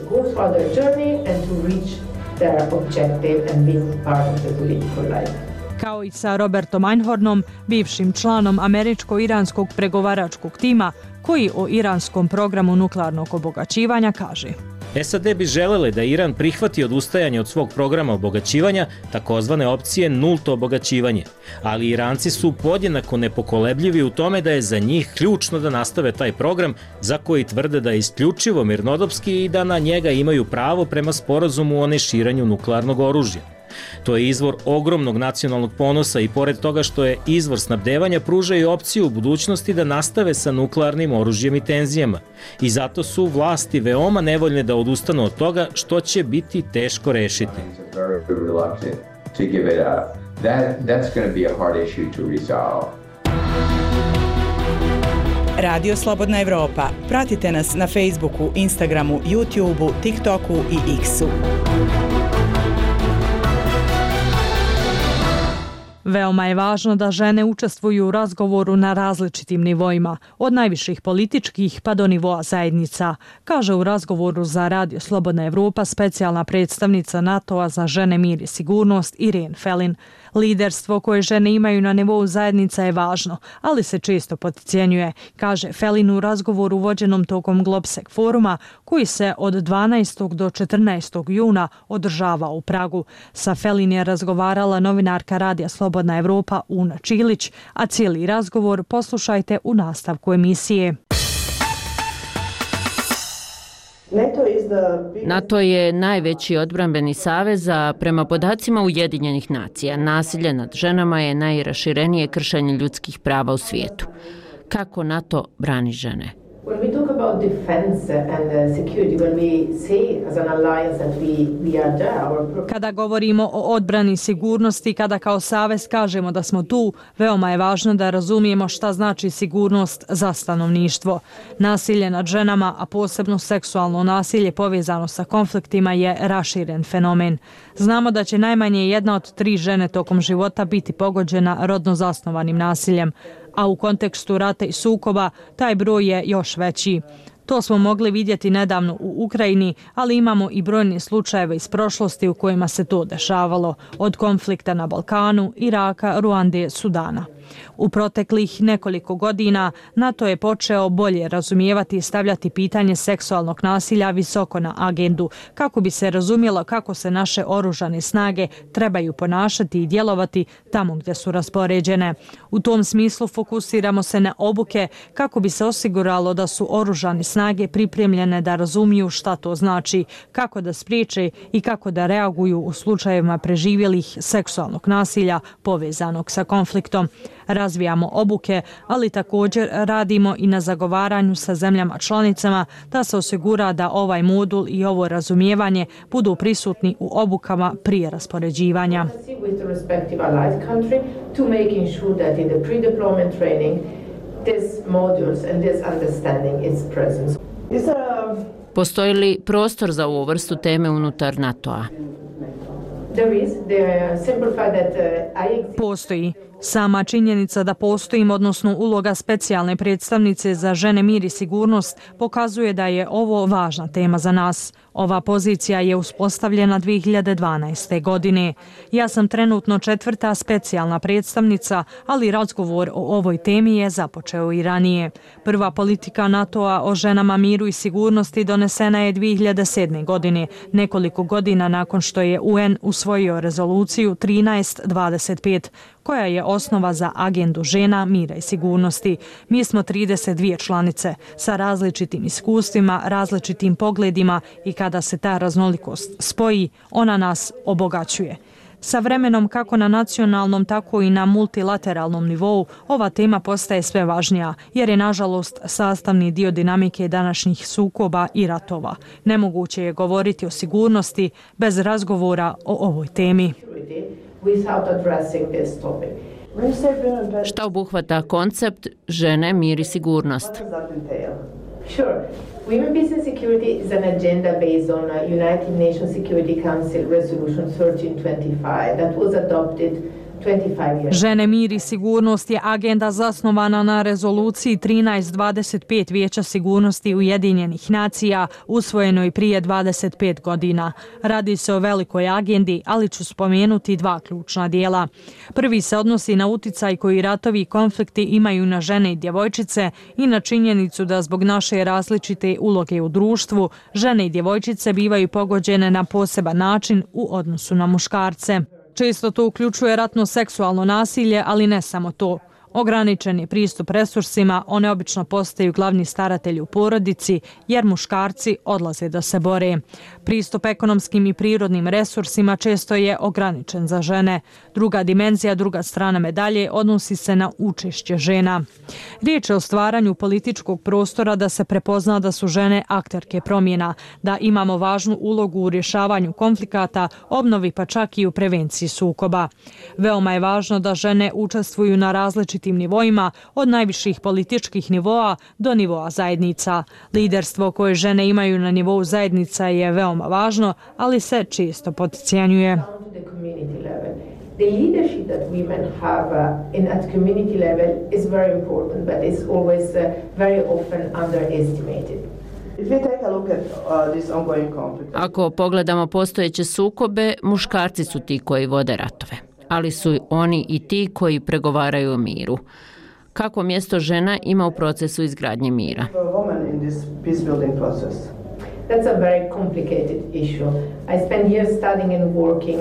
Their objective and being part of the political life. Kao i sa Robertom Einhornom, bivšim članom američko-iranskog pregovaračkog tima, koji o iranskom programu nuklearnog obogaćivanja kaže: S A D bi želele da Iran prihvati odustajanje od svog programa obogaćivanja, takozvane opcije nulto obogaćivanje, ali Iranci su podjednako nepokolebljivi u tome da je za njih ključno da nastave taj program za koji tvrde da je isključivo mirnodopski i da na njega imaju pravo prema sporazumu o neširanju nuklearnog oružja. To je izvor ogromnog nacionalnog ponosa i pored toga što je izvor snabdevanja, pruža i opciju u budućnosti da nastave sa nuklearnim oružjem i tenzijama. I zato su vlasti veoma nevoljne da odustanu od toga, što će biti teško rešiti. Radio Slobodna Evropa. Pratite nas na Facebooku, Instagramu, YouTubeu, TikToku i X-u. Veoma je važno da žene učestvuju u razgovoru na različitim nivoima, od najviših političkih pa do nivoa zajednica, kaže u razgovoru za Radio Slobodna Evropa specijalna predstavnica NATO-a za žene, mir i sigurnost Irene Felin. Liderstvo koje žene imaju na nivou zajednica je važno, ali se često potcijenjuje, kaže Felin u razgovoru vođenom tokom Globsec foruma, koji se od dvanaestog do četrnaestog juna održava u Pragu. Sa Felin je razgovarala novinarka Radija Slobodna Evropa Una Čilić, a cijeli razgovor poslušajte u nastavku emisije. NATO je najveći odbrambeni savez, a prema podacima Ujedinjenih nacija, nasilje nad ženama je najraširenije kršenje ljudskih prava u svijetu. Kako NATO brani žene? Kada govorimo o odbrani sigurnosti, kada kao savez kažemo da smo tu, veoma je važno da razumijemo šta znači sigurnost za stanovništvo. Nasilje nad ženama, a posebno seksualno nasilje povezano sa konfliktima, je raširen fenomen. Znamo da će najmanje jedna od tri žene tokom života biti pogođena rodno zasnovanim nasiljem, a u kontekstu rata i sukoba taj broj je još veći. To smo mogli vidjeti nedavno u Ukrajini, ali imamo i brojne slučajeve iz prošlosti u kojima se to dešavalo, od konflikta na Balkanu, Iraka, Ruande, Sudana. U proteklih nekoliko godina NATO je počeo bolje razumijevati i stavljati pitanje seksualnog nasilja visoko na agendu, kako bi se razumjelo kako se naše oružane snage trebaju ponašati i djelovati tamo gdje su raspoređene. U tom smislu fokusiramo se na obuke kako bi se osiguralo da su oružane snage pripremljene da razumiju šta to znači, kako da spriječe i kako da reaguju u slučajevima preživjelih seksualnog nasilja povezanog sa konfliktom. Razvijamo obuke, ali također radimo i na zagovaranju sa zemljama članicama da se osigura da ovaj modul i ovo razumijevanje budu prisutni u obukama prije raspoređivanja. Postoji li prostor za ovu vrstu teme unutar NATO-a? Postoji. Sama činjenica da postojim, odnosno uloga specijalne predstavnice za žene, mir i sigurnost, pokazuje da je ovo važna tema za nas. Ova pozicija je uspostavljena dvije hiljade dvanaeste. godine. Ja sam trenutno četvrta specijalna predstavnica, ali razgovor o ovoj temi je započeo i ranije. Prva politika NATO-a o ženama, miru i sigurnosti donesena je dvije hiljade sedme. godine, nekoliko godina nakon što je U N usvojio rezoluciju trinaest dvadeset pet, koja je osnova za agendu žena, mira i sigurnosti. Mi smo trideset dvije članice sa različitim iskustvima, različitim pogledima i kada se ta raznolikost spoji, ona nas obogaćuje. Sa vremenom kako na nacionalnom, tako i na multilateralnom nivou ova tema postaje sve važnija, jer je nažalost sastavni dio dinamike današnjih sukoba i ratova. Nemoguće je govoriti o sigurnosti bez razgovora o ovoj temi. Šta obuhvata koncept žene, mir i sigurnost? Sure. Women, peace and security is an agenda based on uh, United Nations Security Council Resolution thirteen twenty-five that was adopted Žene, mir i sigurnost je agenda zasnovana na rezoluciji trinaest dvadeset pet Vijeća sigurnosti Ujedinjenih nacija, usvojenoj prije dvadeset pet godina. Radi se o velikoj agendi, ali ću spomenuti dva ključna dijela. Prvi se odnosi na uticaj koji ratovi i konflikti imaju na žene i djevojčice i na činjenicu da zbog naše različite uloge u društvu, žene i djevojčice bivaju pogođene na poseban način u odnosu na muškarce. Često to uključuje ratno seksualno nasilje, ali ne samo to. Ograničen je pristup resursima, one obično postaju glavni staratelji u porodici, jer muškarci odlaze da se bore. Pristup ekonomskim i prirodnim resursima često je ograničen za žene. Druga dimenzija, druga strana medalje odnosi se na učešće žena. Riječ je o stvaranju političkog prostora da se prepozna da su žene akterke promjena, da imamo važnu ulogu u rješavanju konflikata, obnovi pa čak i u prevenciji sukoba. Veoma je važno da žene učestvuju na različitim nivoima, od najviših političkih nivoa do nivoa zajednica. Liderstvo koje žene imaju na nivou zajednica je veoma važno, ali se često podcijenjuje. The leadership that women have uh, in at community level is very important, but it's always uh, very often underestimated. Ako pogledamo postojeće sukobe, muškarci su ti koji vode ratove, ali su oni i ti koji pregovaraju o miru. Kako mjesto žena ima u procesu izgradnje mira? That's a very complicated issue. I spent years studying and working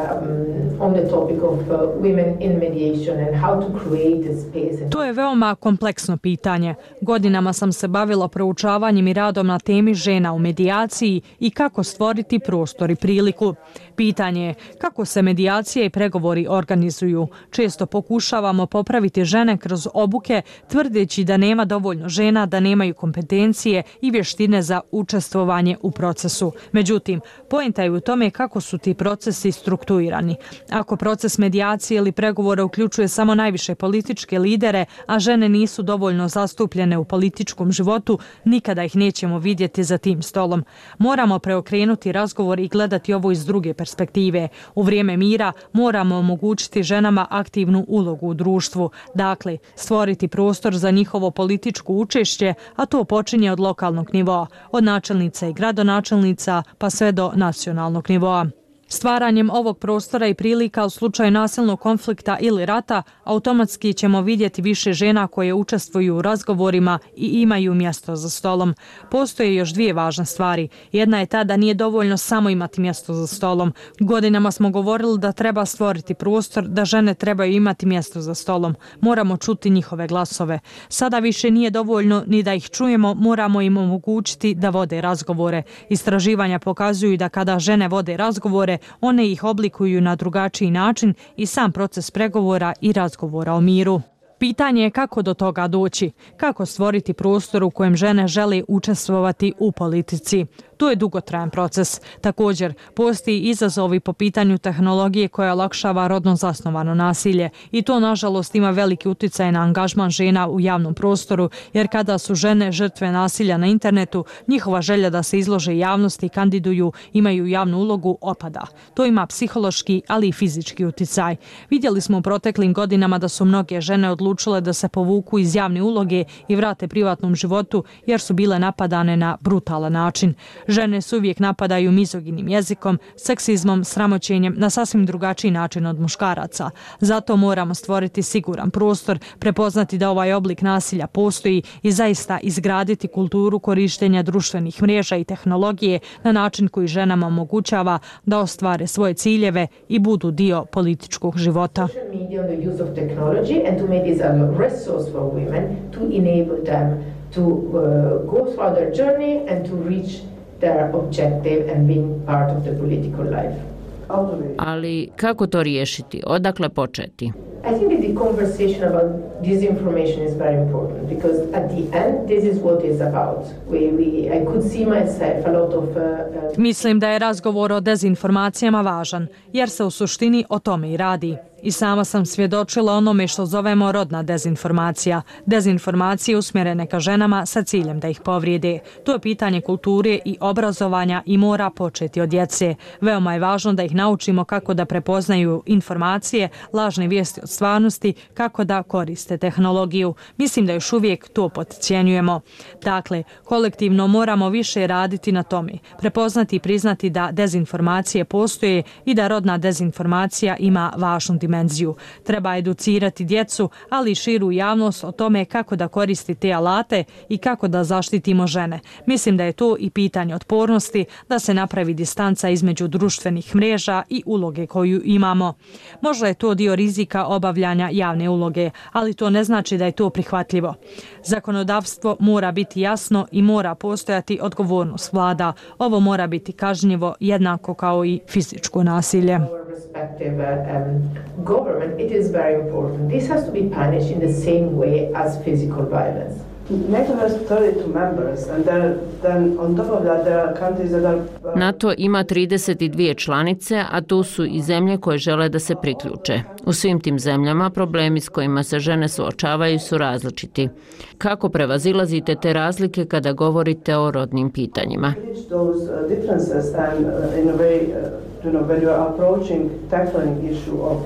um, on the topic of uh, women in mediation and how to create a space. To je veoma kompleksno pitanje. Godinama sam se bavila proučavanjem i radom na temi žena u medijaciji i kako stvoriti prostor i priliku. Pitanje je kako se medijacije i pregovori organizuju. Često pokušavamo popraviti žene kroz obuke, tvrdeći da nema dovoljno žena, da nemaju kompetencije i vještine za učestvovanje u procesu. Međutim, poenta je u tome kako su ti procesi strukturirani. Ako proces medijacije ili pregovora uključuje samo najviše političke lidere, a žene nisu dovoljno zastupljene u političkom životu, nikada ih nećemo vidjeti za tim stolom. Moramo preokrenuti razgovor i gledati ovo iz druge perspektive. U vrijeme mira moramo omogućiti ženama aktivnu ulogu u društvu. Dakle, stvoriti prostor za njihovo političko učešće, a to počinje od lokalnog nivoa, od načelnice i gradonačelnica pa sve do nacionalnog nivoa. Stvaranjem ovog prostora i prilika u slučaju nasilnog konflikta ili rata, automatski ćemo vidjeti više žena koje učestvuju u razgovorima i imaju mjesto za stolom. Postoje još dvije važne stvari. Jedna je ta da nije dovoljno samo imati mjesto za stolom. Godinama smo govorili da treba stvoriti prostor, da žene trebaju imati mjesto za stolom. Moramo čuti njihove glasove. Sada više nije dovoljno ni da ih čujemo, moramo im omogućiti da vode razgovore. Istraživanja pokazuju da kada žene vode razgovore, one ih oblikuju na drugačiji način i sam proces pregovora i razgovora o miru. Pitanje je kako do toga doći, kako stvoriti prostor u kojem žene žele učestvovati u politici. To je dugotrajan proces. Također, postoji izazovi po pitanju tehnologije koja olakšava rodno zasnovano nasilje i to, nažalost, ima veliki utjecaj na angažman žena u javnom prostoru, jer kada su žene žrtve nasilja na internetu, njihova želja da se izlože javnosti i kandiduju, imaju javnu ulogu, opada. To ima psihološki, ali i fizički utjecaj. Vidjeli smo u proteklim godinama da su mnoge žene odlučile da se povuku iz javne uloge i vrate privatnom životu, jer su bile napadane na brutalan način. Žene se uvijek napadaju mizoginim jezikom, seksizmom, sramoćenjem na sasvim drugačiji način od muškaraca. Zato moramo stvoriti siguran prostor, prepoznati da ovaj oblik nasilja postoji i zaista izgraditi kulturu korištenja društvenih mreža i tehnologije na način koji ženama omogućava da ostvare svoje ciljeve i budu dio političkog života. To uh, go through their journey and to reach their objective and being part of the political life. Ali kako to riješiti? Odakle početi? I think that the conversation about disinformation is very important because at the end this is what it's about. We, we, I could see myself a lot of... Uh, uh... Mislim da je razgovor o dezinformacijama važan, jer se u suštini o tome i radi. I sama sam svjedočila onome što zovemo rodna dezinformacija. Dezinformacije usmjerene ka ženama sa ciljem da ih povrijede. To je pitanje kulture i obrazovanja i mora početi od djece. Veoma je važno da ih naučimo kako da prepoznaju informacije, lažne vijesti od stvarnosti, kako da koriste tehnologiju. Mislim da još uvijek to potcijenjujemo. Dakle, kolektivno moramo više raditi na tome. Prepoznati i priznati da dezinformacije postoje i da rodna dezinformacija ima važnu dimenziju. Treba educirati djecu, ali i širu javnost o tome kako da koristi te alate i kako da zaštitimo žene. Mislim da je to i pitanje otpornosti, da se napravi distanca između društvenih mreža i uloge koju imamo. Možda je to dio rizika obavljanja javne uloge, ali to ne znači da je to prihvatljivo. Zakonodavstvo mora biti jasno i mora postojati odgovornost vlada. Ovo mora biti kažnjivo jednako kao i fizičko nasilje. Government, it is very important. This has to be punished in the same way as physical violence. NATO has thirty-two members and there, then on top of that there are countries that are... NATO ima trideset dvije članice, a tu su i zemlje koje žele da se priključe. U svim tim zemljama problemi s kojima se žene suočavaju su različiti. Kako prevazilazite te razlike kada govorite o rodnim pitanjima? Those differences and in a way, you know, when you are approaching tackling issue of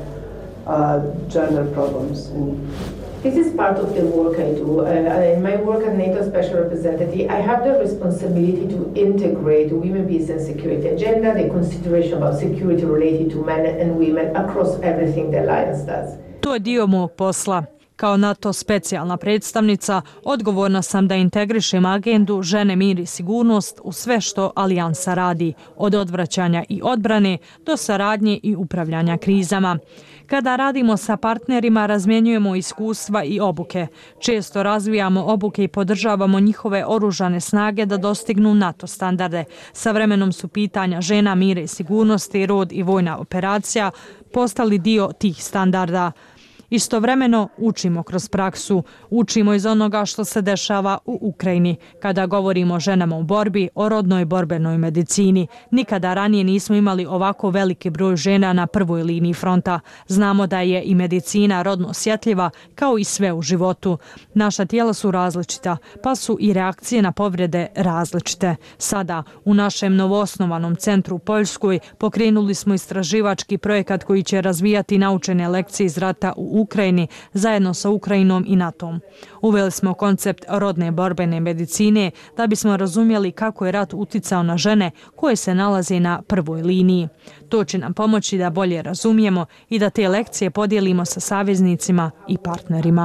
uh, gender problems in This is part of the work I do. Uh, in my work as NATO Special Representative, I have the responsibility to integrate the women, peace and security agenda, the consideration about security related to men and women across everything the Alliance does. To je dio mog posla. Kao NATO specijalna predstavnica, odgovorna sam da integrišem agendu žene, mir i sigurnost u sve što Alijansa radi, od odvraćanja i odbrane do saradnje i upravljanja krizama. Kada radimo sa partnerima, razmjenjujemo iskustva i obuke. Često razvijamo obuke i podržavamo njihove oružane snage da dostignu NATO standarde. Sa vremenom su pitanja žena, mira i sigurnosti, rod i vojna operacija postali dio tih standarda. Istovremeno učimo kroz praksu, učimo iz onoga što se dešava u Ukrajini. Kada govorimo o ženama u borbi, o rodnoj borbenoj medicini, nikada ranije nismo imali ovako veliki broj žena na prvoj liniji fronta. Znamo da je i medicina rodno osjetljiva kao i sve u životu. Naša tijela su različita, pa su i reakcije na povrede različite. Sada, u našem novoosnovanom centru u Poljskoj, pokrenuli smo istraživački projekat koji će razvijati naučene lekcije iz rata u Ukrajini zajedno sa Ukrajinom i NATO-om. Uveli smo koncept rodne borbene medicine da bismo razumjeli kako je rat uticao na žene koje se nalaze na prvoj liniji. To će nam pomoći da bolje razumijemo i da te lekcije podijelimo sa saveznicima i partnerima.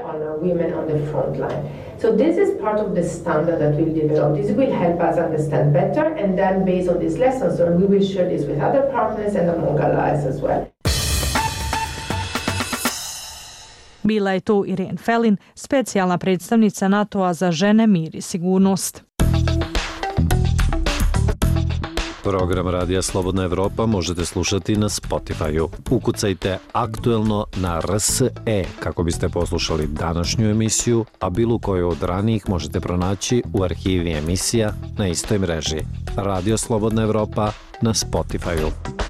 So this is part of the standard that we'll develop. This will help us understand better and then based on these lessons we will share this with other partners and among allies as well. Bila je to Irene Felin, specijalna predstavnica NATO-a za žene, mir i sigurnost. Program Radija Slobodna Evropa možete slušati na Spotify-u. Ukucajte aktuelno na R S E kako biste poslušali današnju emisiju, a bilo koju od ranijih možete pronaći u arhivi emisija na istoj mreži. Radio Slobodna Evropa na Spotify-u.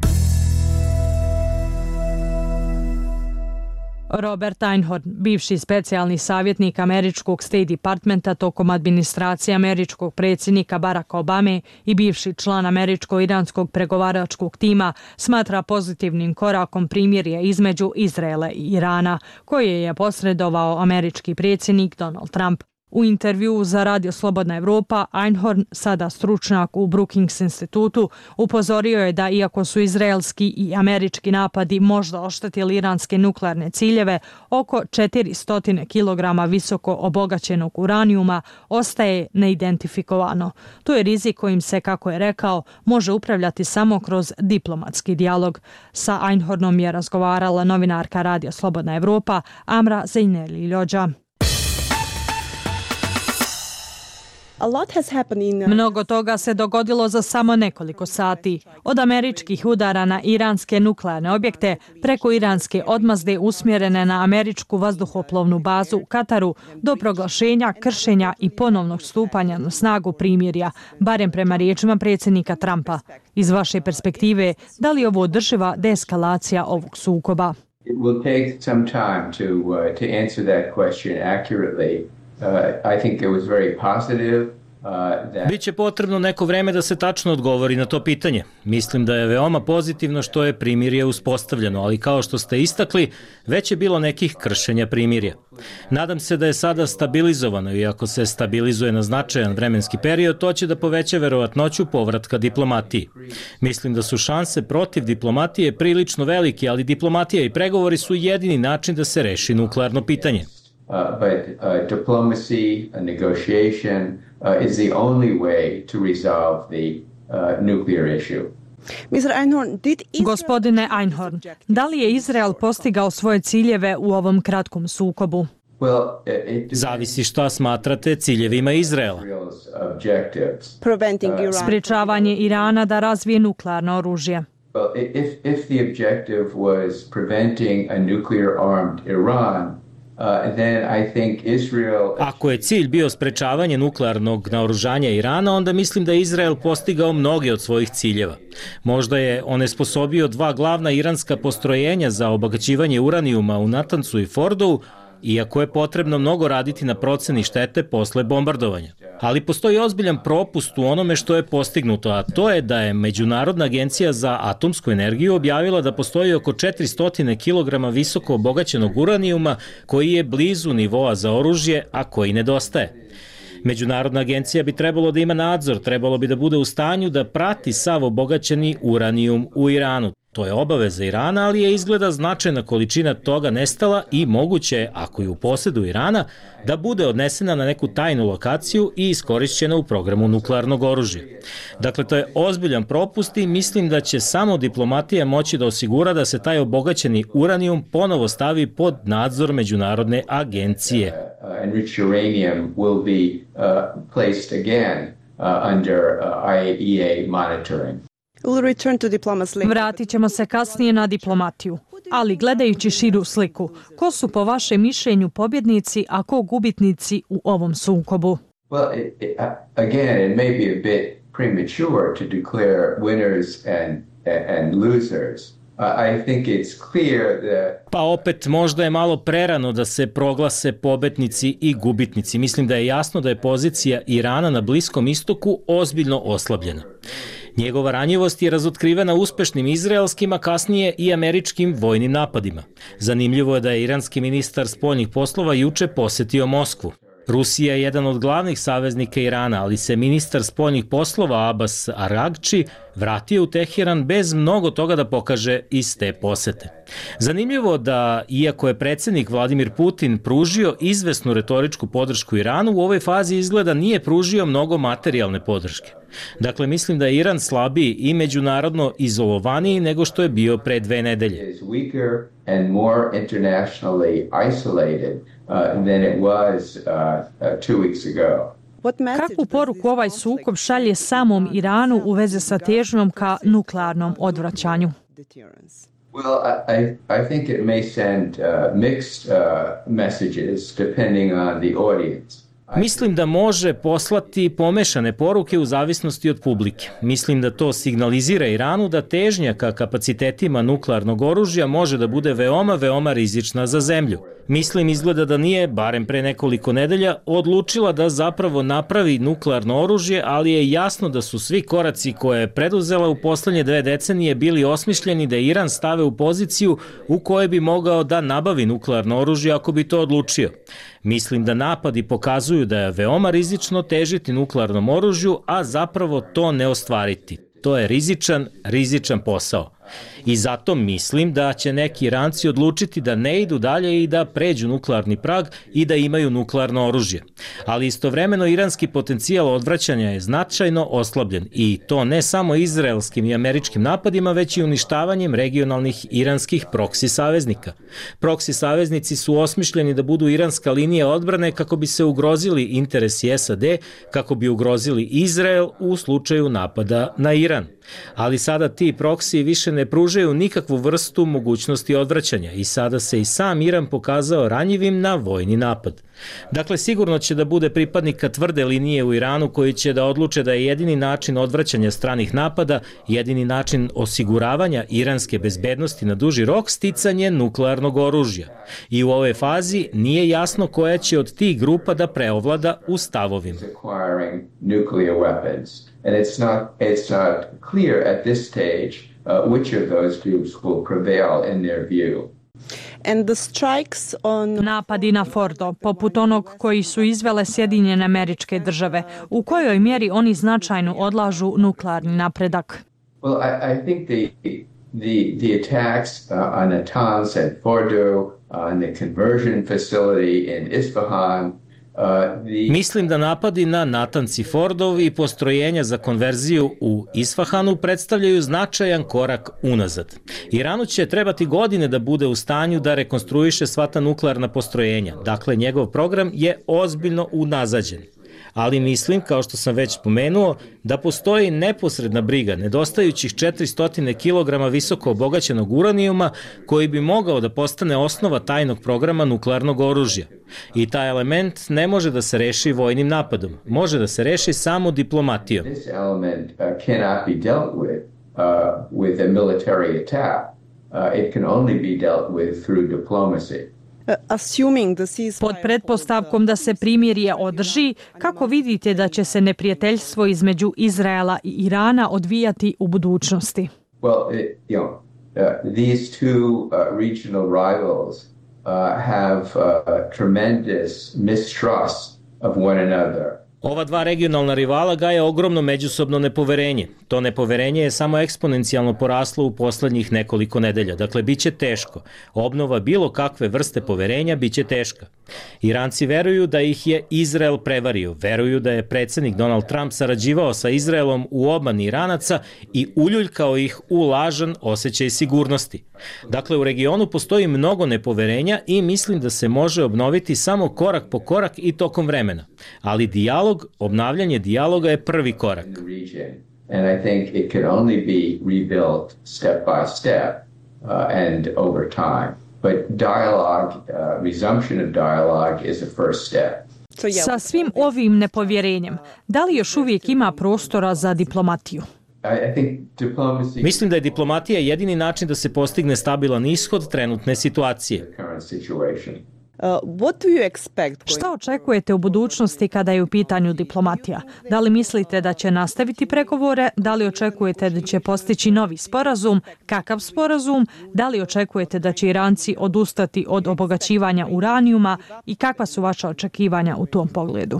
Robert Einhorn, bivši specijalni savjetnik američkog State Departmenta tokom administracije američkog predsjednika Baracka Obame i bivši član američko-iranskog pregovaračkog tima, smatra pozitivnim korakom primirje između Izraela i Irana, koje je posredovao američki predsjednik Donald Trump. U intervjuu za Radio Slobodna Evropa, Einhorn, sada stručnjak u Brookings institutu, upozorio je da iako su izraelski i američki napadi možda oštetili iranske nuklearne ciljeve, oko četiristo kilograma visoko obogaćenog uranijuma ostaje neidentifikovano. To je rizik kojim se, kako je rekao, može upravljati samo kroz diplomatski dijalog. Sa Einhornom je razgovarala novinarka Radio Slobodna Evropa Amra Zeineli-Ljođa. Mnogo toga se dogodilo za samo nekoliko sati. Od američkih udara na iranske nuklearne objekte preko iranske odmazde usmjerene na američku vazduhoplovnu bazu u Kataru do proglašenja, kršenja i ponovnog stupanja na snagu primirja, barem prema riječima predsjednika Trumpa. Iz vaše perspektive, da li je ovo održiva deeskalacija ovog sukoba? It will take some time to uh, to answer that question accurately. Uh, I think it was very positive. Uh, Biće potrebno neko vreme da se tačno odgovori na to pitanje. Mislim da je veoma pozitivno što je primirje uspostavljeno, ali kao što ste istakli, već je bilo nekih kršenja primirja. Nadam se da je sada stabilizovano i ako se stabilizuje na značajan vremenski period, to će da poveća verovatnoću povratka diplomatiji. Mislim da su šanse protiv diplomatije prilično velike, ali diplomatija i pregovori su jedini način da se reši nuklearno pitanje. Uh, but uh, diplomacy, a negotiation uh, is the only way to resolve the uh, nuclear issue. Gospodine Einhorn, da li je Izrael postigao svoje ciljeve u ovom kratkom sukobu? Zavisi šta smatrate ciljevima Izraela. Sprečavanje Irana da razvije nuklearno oružje. Well, if, if the objective was preventing a nuclear-armed Iran, Uh, then I think Israel... Ako je cilj bio sprečavanje nuklearnog naoružanja Irana, onda mislim da je Izrael postigao mnoge od svojih ciljeva. Možda je onesposobio dva glavna iranska postrojenja za obogaćivanje uranijuma u Natancu i Fordovu, iako je potrebno mnogo raditi na proceni štete posle bombardovanja. Ali postoji ozbiljan propust u onome što je postignuto, a to je da je Međunarodna agencija za atomsku energiju objavila da postoji oko četiristo kilograma visoko obogaćenog uranijuma koji je blizu nivoa za oružje, a koji nedostaje. Međunarodna agencija bi trebalo da ima nadzor, trebalo bi da bude u stanju da prati sav obogaćeni uranijum u Iranu. To je obaveza Irana, ali je izgleda značajna količina toga nestala i moguće je, ako je u posedu Irana, da bude odnesena na neku tajnu lokaciju i iskorišćena u programu nuklearnog oružja. Dakle, to je ozbiljan propust i mislim da će samo diplomatija moći da osigura da se taj obogaćeni uranijum ponovo stavi pod nadzor Međunarodne agencije. Uh, enriched uranium will be uh, placed again uh, under uh, I A E A monitoring. Vratit ćemo se kasnije na diplomatiju, ali gledajući širu sliku, ko su po vašem mišljenju pobjednici, a ko gubitnici u ovom sukobu? Well, it, it, again, it may be a bit premature to declare winners and, and losers. I think it's clear that... Pa opet možda je malo prerano da se proglase pobednici i gubitnici. Mislim da je jasno da je pozicija Irana na Bliskom istoku ozbiljno oslabljena. Njegova ranjivost je razotkrivena uspešnim izraelskim, a kasnije i američkim vojnim napadima. Zanimljivo je da je iranski ministar spoljnih poslova juče posetio Moskvu. Rusija je jedan od glavnih saveznika Irana, ali se ministar spoljnih poslova Abbas Aragči vratio u Teheran bez mnogo toga da pokaže iz te posete. Zanimljivo da, iako je predsjednik Vladimir Putin pružio izvesnu retoričku podršku Iranu, u ovoj fazi izgleda nije pružio mnogo materijalne podrške. Dakle, mislim da je Iran slabiji i međunarodno izolovaniji nego što je bio pre dve nedelje. Kakvu poruku ovaj sukob šalje samom Iranu u vezi sa težnjom ka nuklearnom odvraćanju? Well, I, I think it may send uh, mixed uh, messages depending on the audience. Mislim da može poslati pomešane poruke u zavisnosti od publike. Mislim da to signalizira Iranu da težnja ka kapacitetima nuklearnog oružja može da bude veoma, veoma rizična za zemlju. Mislim izgleda da nije, barem pre nekoliko nedelja, odlučila da zapravo napravi nuklearno oružje, ali je jasno da su svi koraci koje je preduzela u poslednje dve decenije bili osmišljeni da Iran stave u poziciju u kojoj bi mogao da nabavi nuklearno oružje ako bi to odlučio. Mislim da napadi pokazuju da je veoma rizično težiti nuklearnom oružju, a zapravo to ne ostvariti. To je rizičan, rizičan posao. I zato mislim da će neki Iranci odlučiti da ne idu dalje i da pređu nuklearni prag i da imaju nuklearno oružje. Ali istovremeno iranski potencijal odvraćanja je značajno oslabljen i to ne samo izraelskim i američkim napadima, već i uništavanjem regionalnih iranskih proksi saveznika. Proksi saveznici su osmišljeni da budu iranska linija odbrane kako bi se ugrozili interesi S A D, kako bi ugrozili Izrael u slučaju napada na Iran. Ali sada ti proksi više ne pružaju nikakvu vrstu mogućnosti odvraćanja i sada se i sam Iran pokazao ranjivim na vojni napad. Dakle, sigurno će da bude pripadnika tvrde linije u Iranu koji će da odluče da je jedini način odvraćanja stranih napada, jedini način osiguravanja iranske bezbednosti na duži rok sticanje nuklearnog oružja. I u ovoj fazi nije jasno koja će od tih grupa da preovlada u stavovima. And it's not, it's not clear at this stage uh, which of those groups will prevail in their view. And the strikes on... Napadi na Fordo, poput onog koji su izvele Sjedinjene Američke Države, u kojoj mjeri oni značajno odlažu nuklearni napredak? Well, I, I think the, the, the attacks uh, on Natanz and Fordo, on the conversion facility in Isfahan, Mislim da napadi na Natanz i Fordov i postrojenja za konverziju u Isfahanu predstavljaju značajan korak unazad. Iranu će trebati godine da bude u stanju da rekonstruiše sva ta nuklearna postrojenja. Dakle, njegov program je ozbiljno unazađen. Ali mislim, kao što sam već spomenuo, da postoji neposredna briga nedostajućih četiristo kilograma visoko obogaćenog uranijuma koji bi mogao da postane osnova tajnog programa nuklearnog oružja. I taj element ne može da se reši vojnim napadom, može da se reši samo diplomatijom. This element uh, cannot be dealt with uh, with a military attack. Uh, it can only be dealt with through diplomacy. Pod pretpostavkom da se primirje održi, kako vidite da će se neprijateljstvo između Izraela i Irana odvijati u budućnosti? Well, it, you know, uh, these two uh, regional rivals uh, have uh, tremendous mistrust of one another. Ova dva regionalna rivala gaje ogromno međusobno nepoverenje. To nepoverenje je samo eksponencijalno poraslo u poslednjih nekoliko nedelja. Dakle, bit će teško. Obnova bilo kakve vrste poverenja bit će teška. Iranci veruju da ih je Izrael prevario. Veruju da je predsjednik Donald Trump sarađivao sa Izraelom u obmani Iranaca i uljuljkao ih u lažan osjećaj sigurnosti. Dakle, u regionu postoji mnogo nepoverenja i mislim da se može obnoviti samo korak po korak i tokom vremena. Ali dijalog, obnavljanje dijaloga je prvi korak. And I think it can only be rebuilt step by step uh, and over time. But dialogue, uh, resumption of dialogue is a first step. Sa svim ovim nepovjerenjem, da li još uvijek ima prostora za diplomatiju? Mislim da je diplomatija jedini način da se postigne stabilan ishod trenutne situacije. Šta očekujete u budućnosti kada je u pitanju diplomatija? Da li mislite da će nastaviti pregovore? Da li očekujete da će postići novi sporazum? Kakav sporazum? Da li očekujete da će Iranci odustati od obogaćivanja uranijuma? I kakva su vaša očekivanja u tom pogledu?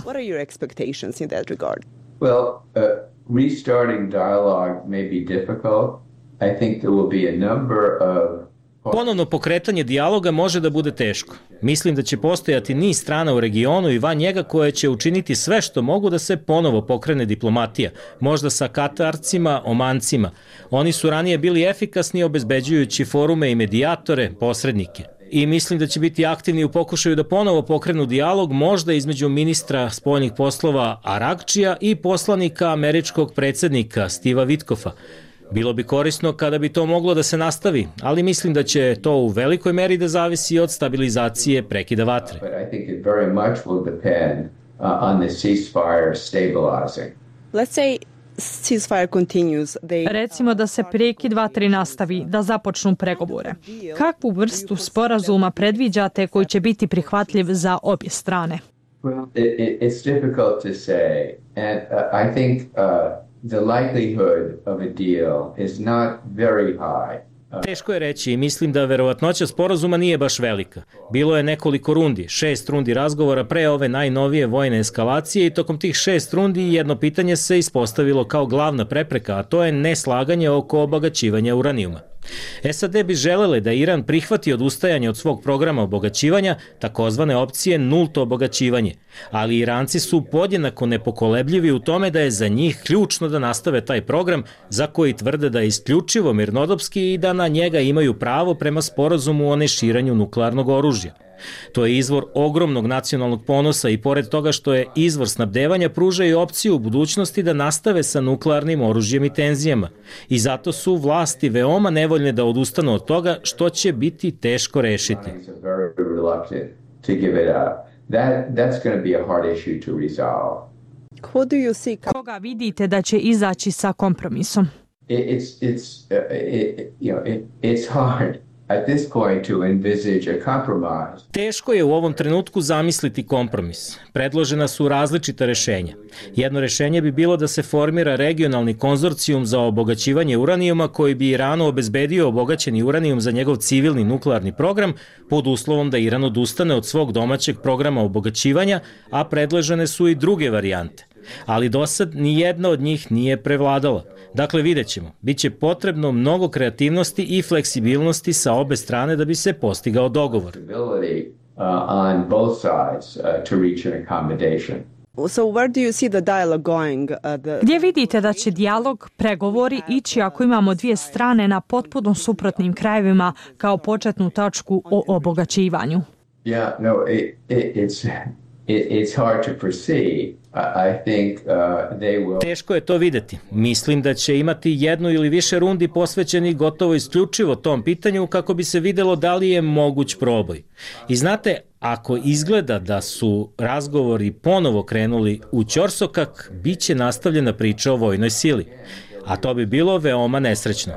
Well, uh, restarting dialogue may be difficult. I think there will be a number of Ponovno pokretanje dijaloga može da bude teško. Mislim da će postojati niz strana u regionu i van njega koje će učiniti sve što mogu da se ponovo pokrene diplomatija, možda sa Katarcima, Omancima. Oni su ranije bili efikasni obezbeđujući forume i medijatore, posrednike. I mislim da će biti aktivni u pokušaju da ponovo pokrenu dijalog možda između ministra spoljnih poslova Aragčija i poslanika američkog predsjednika Steva Witkofa. Bilo bi korisno kada bi to moglo da se nastavi, ali mislim da će to u velikoj meri da zavisi od stabilizacije prekida vatre. Let's say ceasefire continues. Recimo da se prekid vatre nastavi, da započnu pregovore. Kakvu vrstu sporazuma predviđate koji će biti prihvatljiv za obje strane? Well, it, it, it's difficult to say, and uh, I think uh, the likelihood of a deal is not very high. Teško je reći i mislim da verovatnoća sporazuma nije baš velika. Bilo je nekoliko rundi, šest rundi razgovora pre ove najnovije vojne eskalacije i tokom tih šest rundi jedno pitanje se ispostavilo kao glavna prepreka, a to je neslaganje oko obogaćivanja uranijuma. S A D bi želele da Iran prihvati odustajanje od svog programa obogaćivanja, takozvane opcije nulto obogaćivanje, ali Iranci su podjednako nepokolebljivi u tome da je za njih ključno da nastave taj program za koji tvrde da je isključivo mirnodopski i da na njega imaju pravo prema sporazumu o neširanju nuklearnog oružja. To je izvor ogromnog nacionalnog ponosa i pored toga što je izvor snabdevanja pruža i opciju u budućnosti da nastave sa nuklearnim oružjem i tenzijama. I zato su vlasti veoma nevoljne da odustanu od toga što će biti teško rešiti. Koga vidite da će izaći sa kompromisom? It's, it's, uh, it, you know, it, it's hard. At this point to envisage a compromise. Teško je u ovom trenutku zamisliti kompromis. Predložena su različita rešenja. Jedno rešenje bi bilo da se formira regionalni konzorcijum za obogaćivanje uranijuma koji bi Iranu obezbedio obogaćeni uranijum za njegov civilni nuklearni program pod uslovom da Iran odustane od svog domaćeg programa obogaćivanja, a predložene su i druge varijante. Ali do sad ni jedna od njih nije prevladala. Dakle, vidjet ćemo. Biće potrebno mnogo kreativnosti i fleksibilnosti sa obe strane da bi se postigao dogovor. So where do you see the dialogue going? Uh, the... Gdje vidite da će dijalog, pregovori ići ako imamo dvije strane na potpuno suprotnim krajevima kao početnu tačku o obogaćivanju? Yeah, no, it, it, it's, it, it's hard to foresee. I think, uh, they will... Teško je to videti. Mislim da će imati jednu ili više rundi posvećeni gotovo isključivo tom pitanju kako bi se videlo da li je moguć proboj. I znate, ako izgleda da su razgovori ponovo krenuli u ćorsokak, bit će nastavljena priča o vojnoj sili. A to bi bilo veoma nesrećno.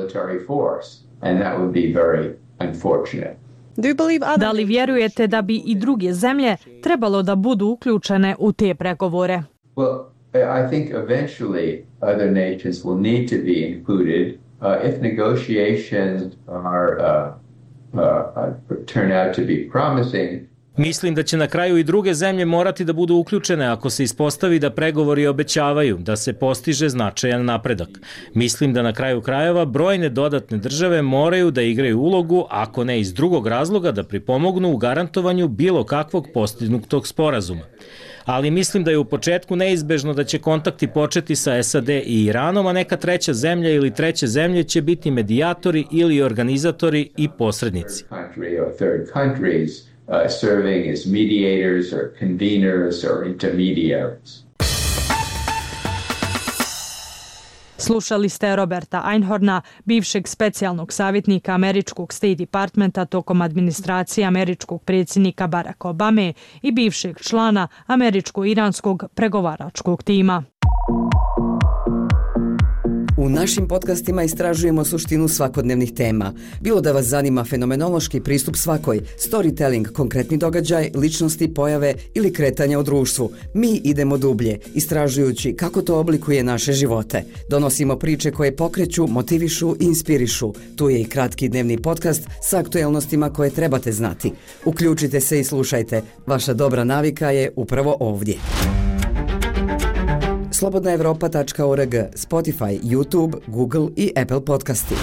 Da li vjerujete da bi i druge zemlje trebalo da budu uključene u te pregovore? Well, I think eventually other nations will need to be included uh, if negotiations are uh, uh, turn out to be promising. Mislim da će na kraju i druge zemlje morati da budu uključene ako se ispostavi da pregovori obećavaju, da se postiže značajan napredak. Mislim da na kraju krajeva brojne dodatne države moraju da igraju ulogu, ako ne iz drugog razloga, da pripomognu u garantovanju bilo kakvog postignutog sporazuma. Ali mislim da je u početku neizbežno da će kontakti početi sa S A D i Iranom, a neka treća zemlja ili treće zemlje će biti medijatori ili organizatori i posrednici. Uh, serving as mediators or conveners or intermediaries. Slušali ste Roberta Einhorna, bivšeg specijalnog savjetnika američkog State Departmenta tokom administracije američkog predsjednika Baracka Obame i bivšeg člana američko-iranskog pregovaračkog tima. U našim podcastima istražujemo suštinu svakodnevnih tema. Bilo da vas zanima fenomenološki pristup svakoj, storytelling, konkretni događaj, ličnosti, pojave ili kretanja u društvu, mi idemo dublje, istražujući kako to oblikuje naše živote. Donosimo priče koje pokreću, motivišu i inspirišu. Tu je i kratki dnevni podcast sa aktuelnostima koje trebate znati. Uključite se i slušajte. Vaša dobra navika je upravo ovdje. slobodna evropa tačka org, Spotify, YouTube, Google i Apple podcasti.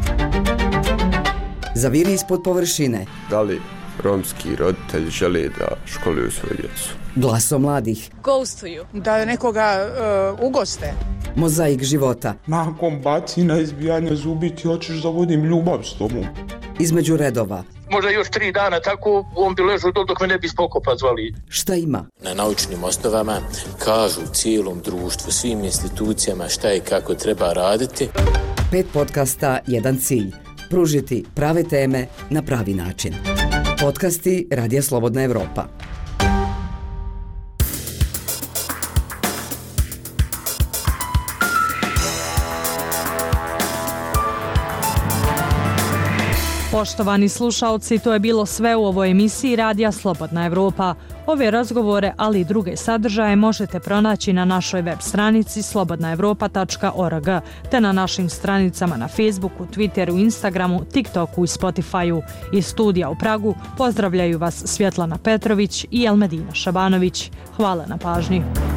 Zaviri ispod površine. Da li romski roditelji žele da školuju svoju djecu? Glaso mladih. Ghostuju. Da nekoga uh, ugoste. Mozaik života. Nakon bacina, izbijanja zubi ti hoćeš da vodim ljubav s tobom. Između redova. Možda još tri dana tako, on bi ležao dok me ne bi spokopa zvali. Šta ima? Na naučnim osnovama kažu cijelom društvu, svim institucijama šta i kako treba raditi. Pet podcasta, jedan cilj. Pružiti prave teme na pravi način. Podcasti Radija Slobodna Evropa. Poštovani slušalci, to je bilo sve u ovoj emisiji Radija Slobodna Evropa. Ove razgovore, ali i druge sadržaje možete pronaći na našoj web stranici slobodna evropa tačka org te na našim stranicama na Facebooku, Twitteru, Instagramu, TikToku i Spotifyu. Iz studija u Pragu pozdravljaju vas Svjetlana Petrović i Elmedina Šabanović. Hvala na pažnji.